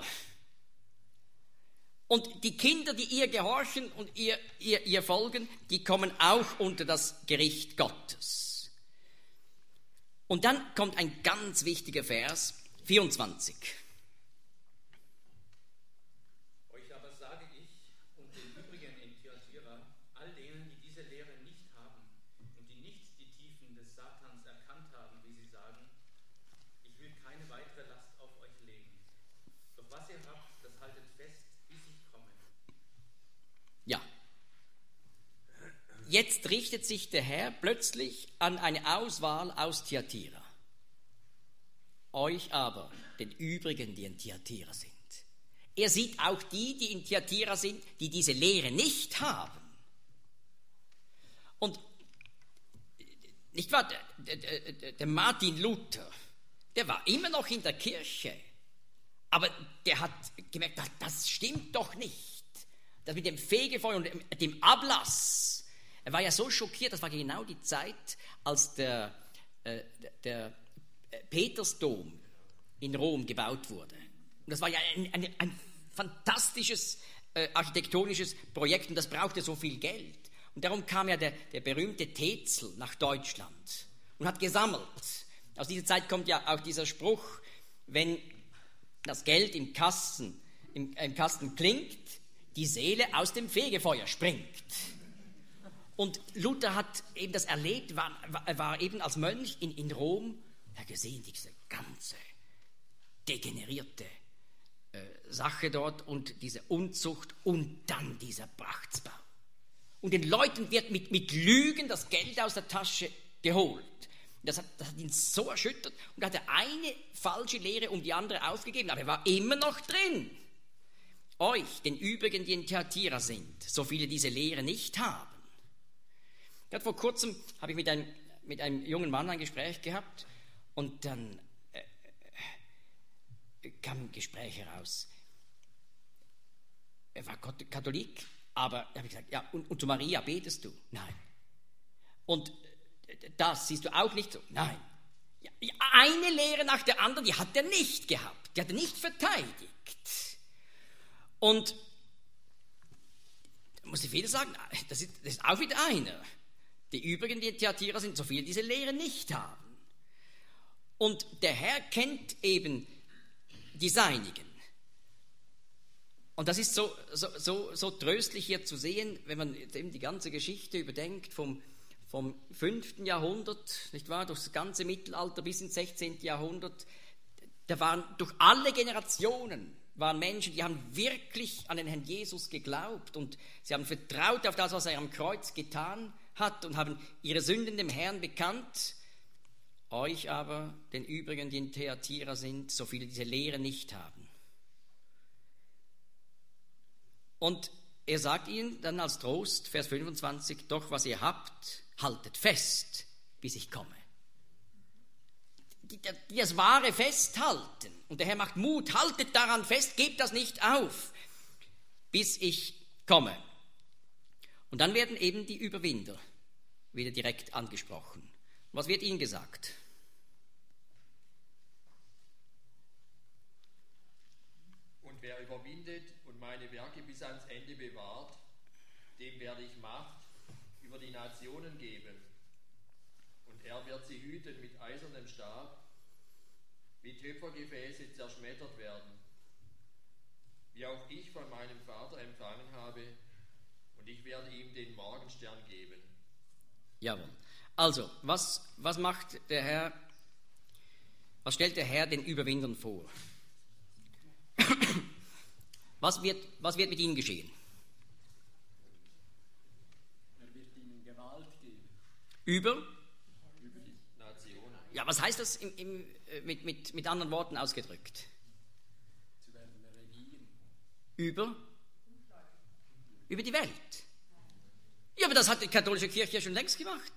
Und die Kinder, die ihr gehorchen und ihr, ihr, ihr folgen, die kommen auch unter das Gericht Gottes. Und dann kommt ein ganz wichtiger Vers, vierundzwanzig. Euch aber sage ich und den übrigen in Thyatira, all denen, die diese Lehre nicht haben und die nicht die Tiefen des Satans erkannt haben, wie sie sagen, ich will keine weitere Last auf euch legen. Doch was ihr habt, das haltet fest, bis ich komme. Ja. Jetzt richtet sich der Herr plötzlich an eine Auswahl aus Thyatira. Euch aber, den übrigen, die in Thyatira sind. Er sieht auch die, die in Thyatira sind, die diese Lehre nicht haben. Und nicht wahr, der, der, der Martin Luther, der war immer noch in der Kirche, aber der hat gemerkt, das, das stimmt doch nicht. Das mit dem Fegefeuer und dem, dem Ablass. Er war ja so schockiert, das war genau die Zeit, als der, äh, der Petersdom in Rom gebaut wurde. Und das war ja ein, ein, ein fantastisches äh, architektonisches Projekt und das brauchte so viel Geld. Und darum kam ja der, der berühmte Tetzel nach Deutschland und hat gesammelt. Aus dieser Zeit kommt ja auch dieser Spruch, wenn das Geld im Kasten, im, im Kasten klingt, die Seele aus dem Fegefeuer springt. Und Luther hat eben das erlebt, war, war, war eben als Mönch in, in Rom, er hat gesehen, diese ganze degenerierte äh, Sache dort und diese Unzucht und dann dieser Prachtsbau. Und den Leuten wird mit, mit Lügen das Geld aus der Tasche geholt. Das hat, das hat ihn so erschüttert und er hatte eine falsche Lehre um die andere aufgegeben, aber er war immer noch drin. Euch, den übrigen, die in Thyatira sind, so viele diese Lehre nicht haben. Gerade vor kurzem habe ich mit einem, mit einem jungen Mann ein Gespräch gehabt und dann äh, kam ein Gespräch heraus. Er war Katholik, aber da habe ich gesagt, ja, und, und zu Maria betest du? Nein. Und das siehst du auch nicht so? Nein. Ja, eine Lehre nach der anderen, die hat er nicht gehabt, die hat er nicht verteidigt. Und da muss ich wieder sagen, das ist, das ist auch wieder einer. Die übrigen, die in Thyatira sind, so viele diese Lehre nicht haben. Und der Herr kennt eben die Seinigen. Und das ist so, so, so, so tröstlich hier zu sehen, wenn man eben die ganze Geschichte überdenkt, vom, vom fünften Jahrhundert, nicht wahr, durch das ganze Mittelalter bis ins sechzehnten Jahrhundert, da waren durch alle Generationen waren Menschen, die haben wirklich an den Herrn Jesus geglaubt und sie haben vertraut auf das, was er am Kreuz getan hat und haben ihre Sünden dem Herrn bekannt. Euch aber, den übrigen, die in Thyatira sind, so viele diese Lehre nicht haben. Und er sagt ihnen dann als Trost, Vers fünfundzwanzig, doch was ihr habt, haltet fest, bis ich komme. Die, die das Wahre festhalten. Und der Herr macht Mut, haltet daran fest, gebt das nicht auf, bis ich komme. Und dann werden eben die Überwinder wieder direkt angesprochen. Was wird ihnen gesagt? Und wer überwindet und meine Werke bis ans Ende bewahrt, dem werde ich Macht über die Nationen geben. Und er wird sie hüten mit eisernem Stab, wie Töpfergefäße zerschmettert werden, wie auch ich von meinem Vater empfangen habe, und ich werde ihm den Morgenstern geben. Jawohl. Also, was, was macht der Herr, was stellt der Herr den Überwindern vor? Was wird, was wird mit ihnen geschehen? Er wird ihnen Gewalt geben. Über? Über die Nationen. Ja, was heißt das im, im, mit, mit, mit anderen Worten ausgedrückt? Sie werden regieren. Über? Über die Welt. Ja, aber das hat die katholische Kirche ja schon längst gemacht.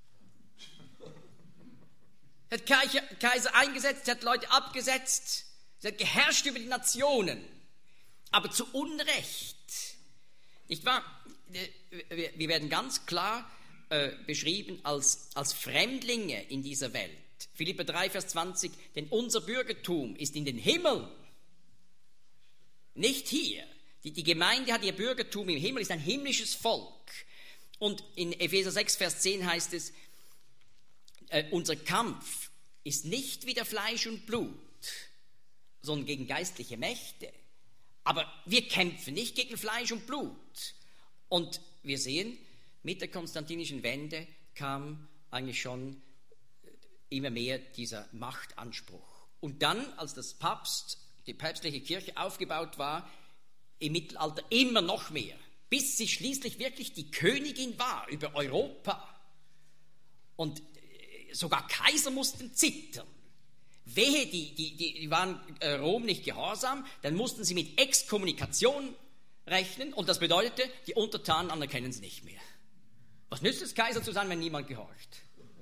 Sie hat Kaiser, Kaiser eingesetzt, sie hat Leute abgesetzt, sie hat geherrscht über die Nationen, aber zu Unrecht. Nicht wahr? Wir werden ganz klar äh, beschrieben als, als Fremdlinge in dieser Welt. Philipper drei, Vers zwanzig, denn unser Bürgertum ist in den Himmel, nicht hier. Die, die Gemeinde hat ihr Bürgertum im Himmel, ist ein himmlisches Volk. Und in Epheser sechs, Vers zehn heißt es, äh, unser Kampf ist nicht wieder Fleisch und Blut, sondern gegen geistliche Mächte. Aber wir kämpfen nicht gegen Fleisch und Blut. Und wir sehen, mit der konstantinischen Wende kam eigentlich schon immer mehr dieser Machtanspruch. Und dann, als das Papst, die päpstliche Kirche aufgebaut war, im Mittelalter immer noch mehr, bis sie schließlich wirklich die Königin war über Europa. Und sogar Kaiser mussten zittern. Wehe, die, die, die waren Rom nicht gehorsam, dann mussten sie mit Exkommunikation rechnen und das bedeutete, die Untertanen anerkennen sie nicht mehr. Was nützt es, Kaiser zu sein, wenn niemand gehorcht?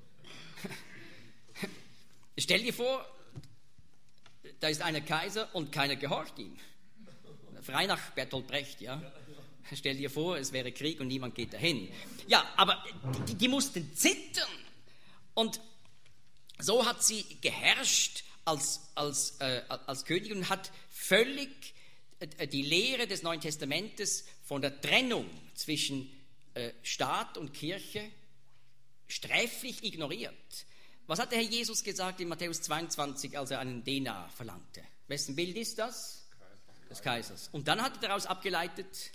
Stell dir vor, da ist einer Kaiser und keiner gehorcht ihm. Frei nach Bertolt Brecht, ja. Stell dir vor, es wäre Krieg und niemand geht dahin. Ja, aber die, die mussten zittern. Und so hat sie geherrscht als, als, äh, als Königin und hat völlig äh, die Lehre des Neuen Testamentes von der Trennung zwischen äh, Staat und Kirche sträflich ignoriert. Was hat der Herr Jesus gesagt in Matthäus zweiundzwanzig, als er einen Denar verlangte? Wessen Bild ist das? Des Kaisers. Und dann hat er daraus abgeleitet,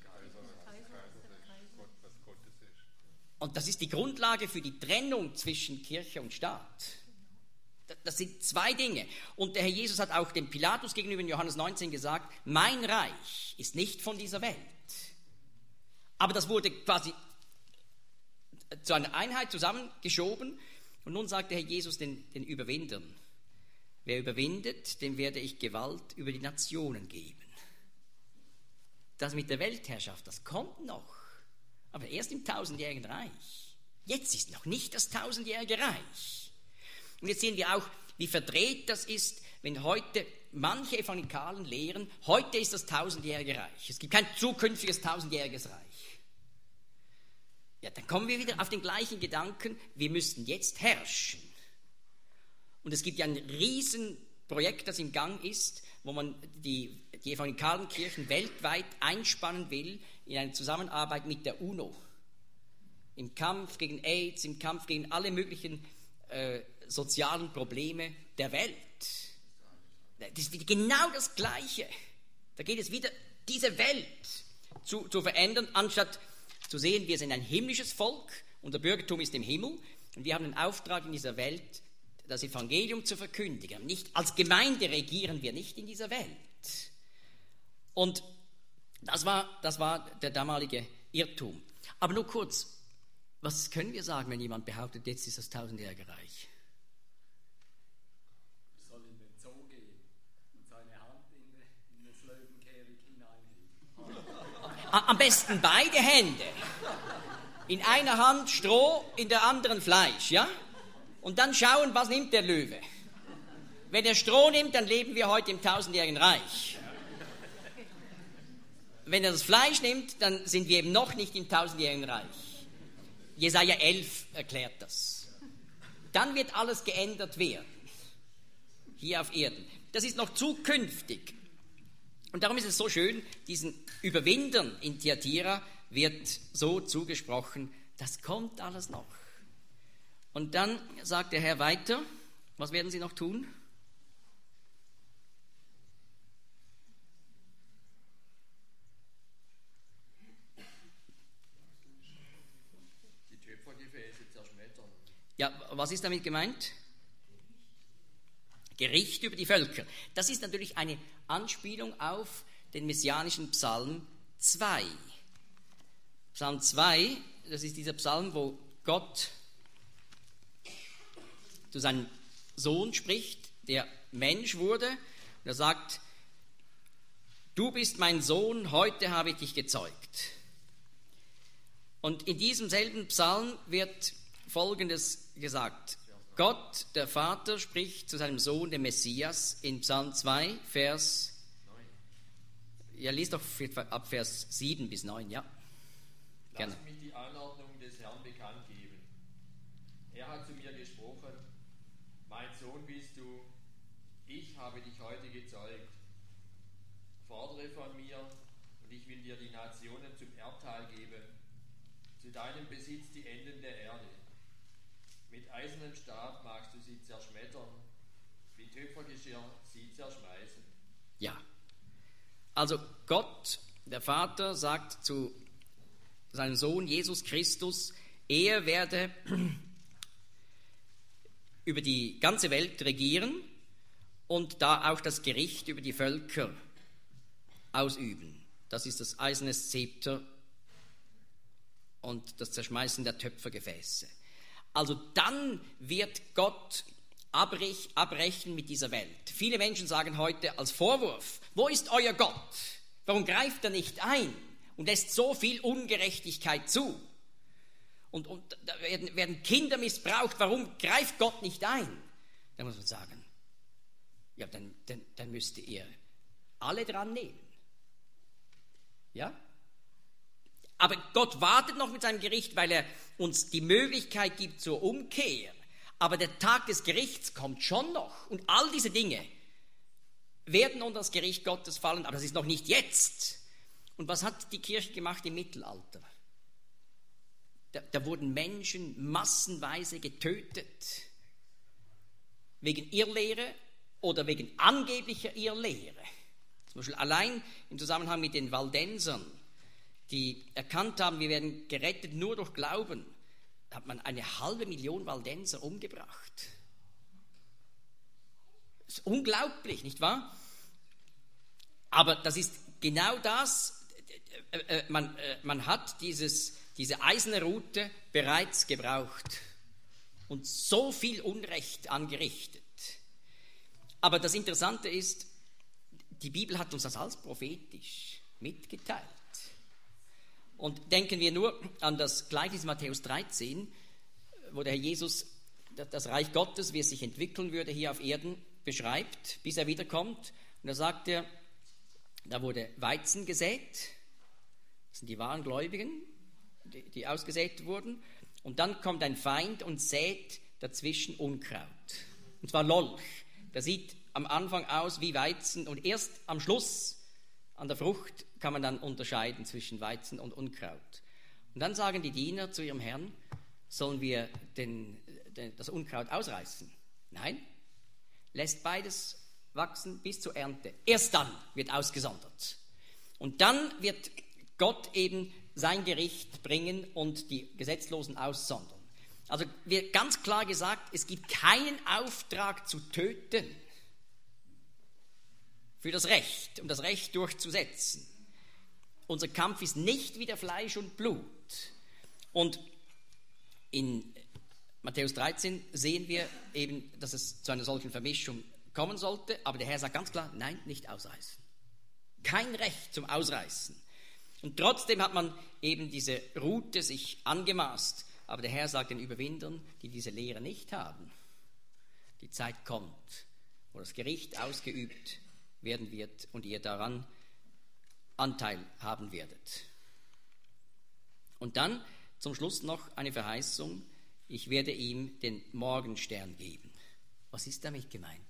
und das ist die Grundlage für die Trennung zwischen Kirche und Staat. Das sind zwei Dinge. Und der Herr Jesus hat auch dem Pilatus gegenüber in Johannes neunzehn gesagt, mein Reich ist nicht von dieser Welt. Aber das wurde quasi zu einer Einheit zusammengeschoben. Und nun sagt der Herr Jesus den, den Überwindern, wer überwindet, dem werde ich Gewalt über die Nationen geben. Das mit der Weltherrschaft, das kommt noch. Aber erst im tausendjährigen Reich. Jetzt ist noch nicht das tausendjährige Reich. Und jetzt sehen wir auch, wie verdreht das ist, wenn heute manche Evangelikalen lehren, heute ist das tausendjährige Reich. Es gibt kein zukünftiges tausendjähriges Reich. Ja, dann kommen wir wieder auf den gleichen Gedanken, wir müssten jetzt herrschen. Und es gibt ja ein Riesenprojekt, das im Gang ist, wo man die, die evangelikalen Kirchen weltweit einspannen will in eine Zusammenarbeit mit der UNO. Im Kampf gegen AIDS, im Kampf gegen alle möglichen äh, sozialen Probleme der Welt. Das ist genau das Gleiche. Da geht es wieder, diese Welt zu, zu verändern, anstatt zu sehen, wir sind ein himmlisches Volk, unser Bürgertum ist im Himmel und wir haben den Auftrag in dieser Welt, das Evangelium zu verkündigen. Nicht, als Gemeinde regieren wir nicht in dieser Welt. Und das war, das war der damalige Irrtum. Aber nur kurz, was können wir sagen, wenn jemand behauptet, jetzt ist das tausendjährige Reich? Soll in den Zoo gehen und seine Hand in, in das Löwenkehricht hineinheben. Am besten beide Hände. In einer Hand Stroh, in der anderen Fleisch, ja? Und dann schauen, was nimmt der Löwe. Wenn er Stroh nimmt, dann leben wir heute im tausendjährigen Reich. Wenn er das Fleisch nimmt, dann sind wir eben noch nicht im tausendjährigen Reich. Jesaja elf erklärt das. Dann wird alles geändert werden. Hier auf Erden. Das ist noch zukünftig. Und darum ist es so schön, diesen Überwindern in Thyatira wird so zugesprochen, das kommt alles noch. Und dann sagt der Herr weiter, was werden sie noch tun? Die Töpfergefäße zerschmettern. Ja, was ist damit gemeint? Gericht über die Völker. Das ist natürlich eine Anspielung auf den messianischen Psalm zwei. Psalm zwei, das ist dieser Psalm, wo Gott zu seinem Sohn spricht, der Mensch wurde. Und er sagt, du bist mein Sohn, heute habe ich dich gezeugt. Und in diesem selben Psalm wird Folgendes gesagt. Gott, der Vater, spricht zu seinem Sohn, dem Messias, in Psalm zwei, Vers, ja, lies doch ab Vers sieben bis neun, ja. Gerne. Lass mich die Anordnung des Herrn bekannt geben. Er hat zu mir gesprochen, mein Sohn bist du, ich habe dich heute gezeugt. Fordere von mir und ich will dir die Nationen zum Erbteil geben, zu deinem Besitz die Enden der Erde. Mit eisernem Stab magst du sie zerschmettern, wie Töpfergeschirr sie zerschmeißen. Ja, also Gott, der Vater, sagt zu seinem Sohn Jesus Christus, er werde über die ganze Welt regieren und da auch das Gericht über die Völker ausüben. Das ist das eiserne Zepter und das Zerschmeißen der Töpfergefäße. Also dann wird Gott abrech, abbrechen mit dieser Welt. Viele Menschen sagen heute als Vorwurf, wo ist euer Gott? Warum greift er nicht ein und lässt so viel Ungerechtigkeit zu? Und, und da werden, werden Kinder missbraucht, warum greift Gott nicht ein? Da muss man sagen, ja, dann, dann, dann müsst ihr alle dran nehmen. Ja? Aber Gott wartet noch mit seinem Gericht, weil er uns die Möglichkeit gibt zur Umkehr. Aber der Tag des Gerichts kommt schon noch. Und all diese Dinge werden unter das Gericht Gottes fallen, aber das ist noch nicht jetzt. Und was hat die Kirche gemacht im Mittelalter? Da, da wurden Menschen massenweise getötet. Wegen Irrlehre oder wegen angeblicher Irrlehre. Zum Beispiel allein im Zusammenhang mit den Waldensern, die erkannt haben, wir werden gerettet nur durch Glauben, hat man eine halbe Million Waldenser umgebracht. Das ist unglaublich, nicht wahr? Aber das ist genau das, man, man hat dieses, diese eiserne Rute bereits gebraucht und so viel Unrecht angerichtet. Aber das Interessante ist, die Bibel hat uns das alles prophetisch mitgeteilt. Und denken wir nur an das Gleichnis Matthäus dreizehn, wo der Herr Jesus das Reich Gottes, wie es sich entwickeln würde hier auf Erden, beschreibt, bis er wiederkommt. Und da sagt er, da wurde Weizen gesät, das sind die wahren Gläubigen, die, die ausgesät wurden. Und dann kommt ein Feind und sät dazwischen Unkraut. Und zwar Lolch. Der sieht am Anfang aus wie Weizen und erst am Schluss an der Frucht kann man dann unterscheiden zwischen Weizen und Unkraut. Und dann sagen die Diener zu ihrem Herrn, sollen wir den, den, das Unkraut ausreißen? Nein, lässt beides wachsen bis zur Ernte. Erst dann wird ausgesondert. Und dann wird Gott eben sein Gericht bringen und die Gesetzlosen aussondern. Also wird ganz klar gesagt, es gibt keinen Auftrag zu töten für das Recht, um das Recht durchzusetzen. Unser Kampf ist nicht wieder Fleisch und Blut. Und in Matthäus dreizehn sehen wir eben, dass es zu einer solchen Vermischung kommen sollte, aber der Herr sagt ganz klar, nein, nicht ausreißen. Kein Recht zum Ausreißen. Und trotzdem hat man eben diese Rute sich angemaßt, aber der Herr sagt den Überwindern, die diese Lehre nicht haben, die Zeit kommt, wo das Gericht ausgeübt werden wird und ihr daran Anteil haben werdet. Und dann zum Schluss noch eine Verheißung, ich werde ihm den Morgenstern geben. Was ist damit gemeint?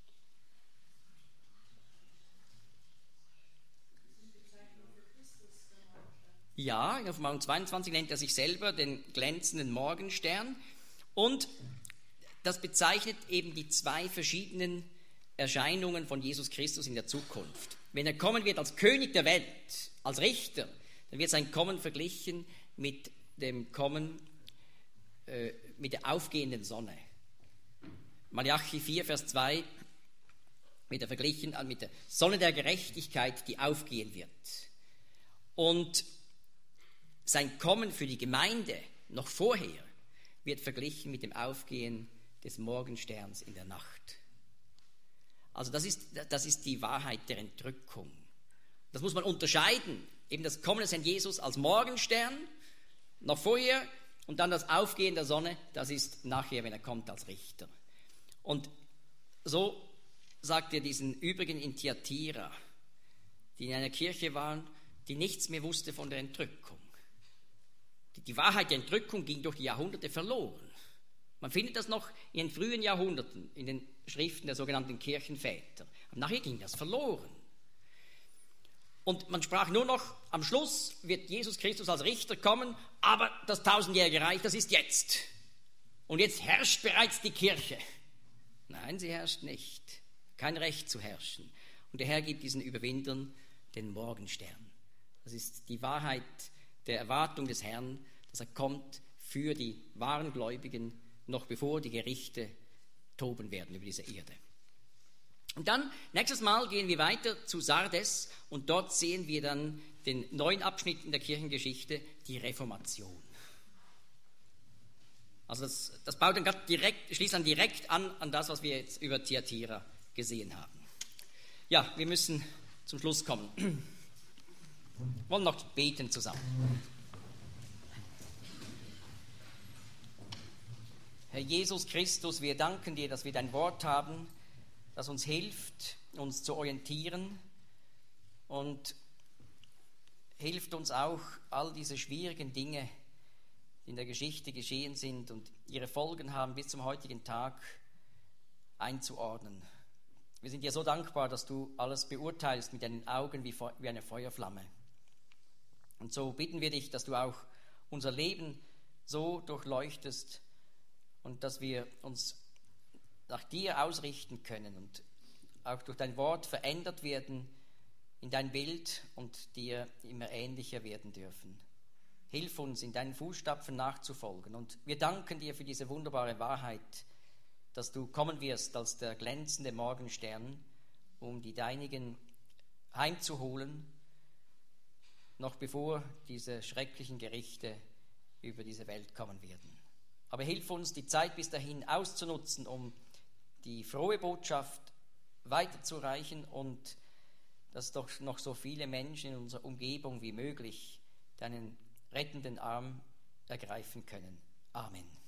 Ja, in Offenbarung zweiundzwanzig nennt er sich selber den glänzenden Morgenstern und das bezeichnet eben die zwei verschiedenen Erscheinungen von Jesus Christus in der Zukunft. Wenn er kommen wird als König der Welt, als Richter, dann wird sein Kommen verglichen mit dem Kommen, äh, mit der aufgehenden Sonne. Malachi vier, Vers zwei wird er verglichen mit der Sonne der Gerechtigkeit, die aufgehen wird. Und sein Kommen für die Gemeinde noch vorher wird verglichen mit dem Aufgehen des Morgensterns in der Nacht. Also das ist, das ist die Wahrheit der Entrückung. Das muss man unterscheiden. Eben das Kommen des Herrn Jesus als Morgenstern, noch vorher, und dann das Aufgehen der Sonne, das ist nachher, wenn er kommt als Richter. Und so sagt er diesen übrigen in Thyatira, die in einer Kirche waren, die nichts mehr wusste von der Entrückung. Die, die Wahrheit der Entrückung ging durch die Jahrhunderte verloren. Man findet das noch in den frühen Jahrhunderten, in den Schriften der sogenannten Kirchenväter. Und nachher ging das verloren. Und man sprach nur noch, am Schluss wird Jesus Christus als Richter kommen, aber das tausendjährige Reich, das ist jetzt. und jetzt herrscht bereits die Kirche. Nein, sie herrscht nicht. Kein Recht zu herrschen. Und der Herr gibt diesen Überwindern den Morgenstern. Das ist die Wahrheit der Erwartung des Herrn, dass er kommt für die wahren Gläubigen, noch bevor die Gerichte toben werden über diese Erde. Und dann, nächstes Mal gehen wir weiter zu Sardes und dort sehen wir dann den neuen Abschnitt in der Kirchengeschichte, die Reformation. Also das, das baut dann direkt, schließt dann direkt an, an das, was wir jetzt über Thyatira gesehen haben. Ja, wir müssen zum Schluss kommen. Wir wollen noch beten zusammen. Herr Jesus Christus, wir danken dir, dass wir dein Wort haben, das uns hilft, uns zu orientieren und hilft uns auch, all diese schwierigen Dinge, die in der Geschichte geschehen sind und ihre Folgen haben bis zum heutigen Tag, einzuordnen. Wir sind dir so dankbar, dass du alles beurteilst mit deinen Augen wie, wie eine Feuerflamme. Und so bitten wir dich, dass du auch unser Leben so durchleuchtest und dass wir uns nach dir ausrichten können und auch durch dein Wort verändert werden in dein Bild und dir immer ähnlicher werden dürfen. Hilf uns, in deinen Fußstapfen nachzufolgen. Und wir danken dir für diese wunderbare Wahrheit, dass du kommen wirst als der glänzende Morgenstern, um die Deinigen heimzuholen, noch bevor diese schrecklichen Gerichte über diese Welt kommen werden. Aber hilf uns, die Zeit bis dahin auszunutzen, um die frohe Botschaft weiterzureichen und dass doch noch so viele Menschen in unserer Umgebung wie möglich deinen rettenden Arm ergreifen können. Amen.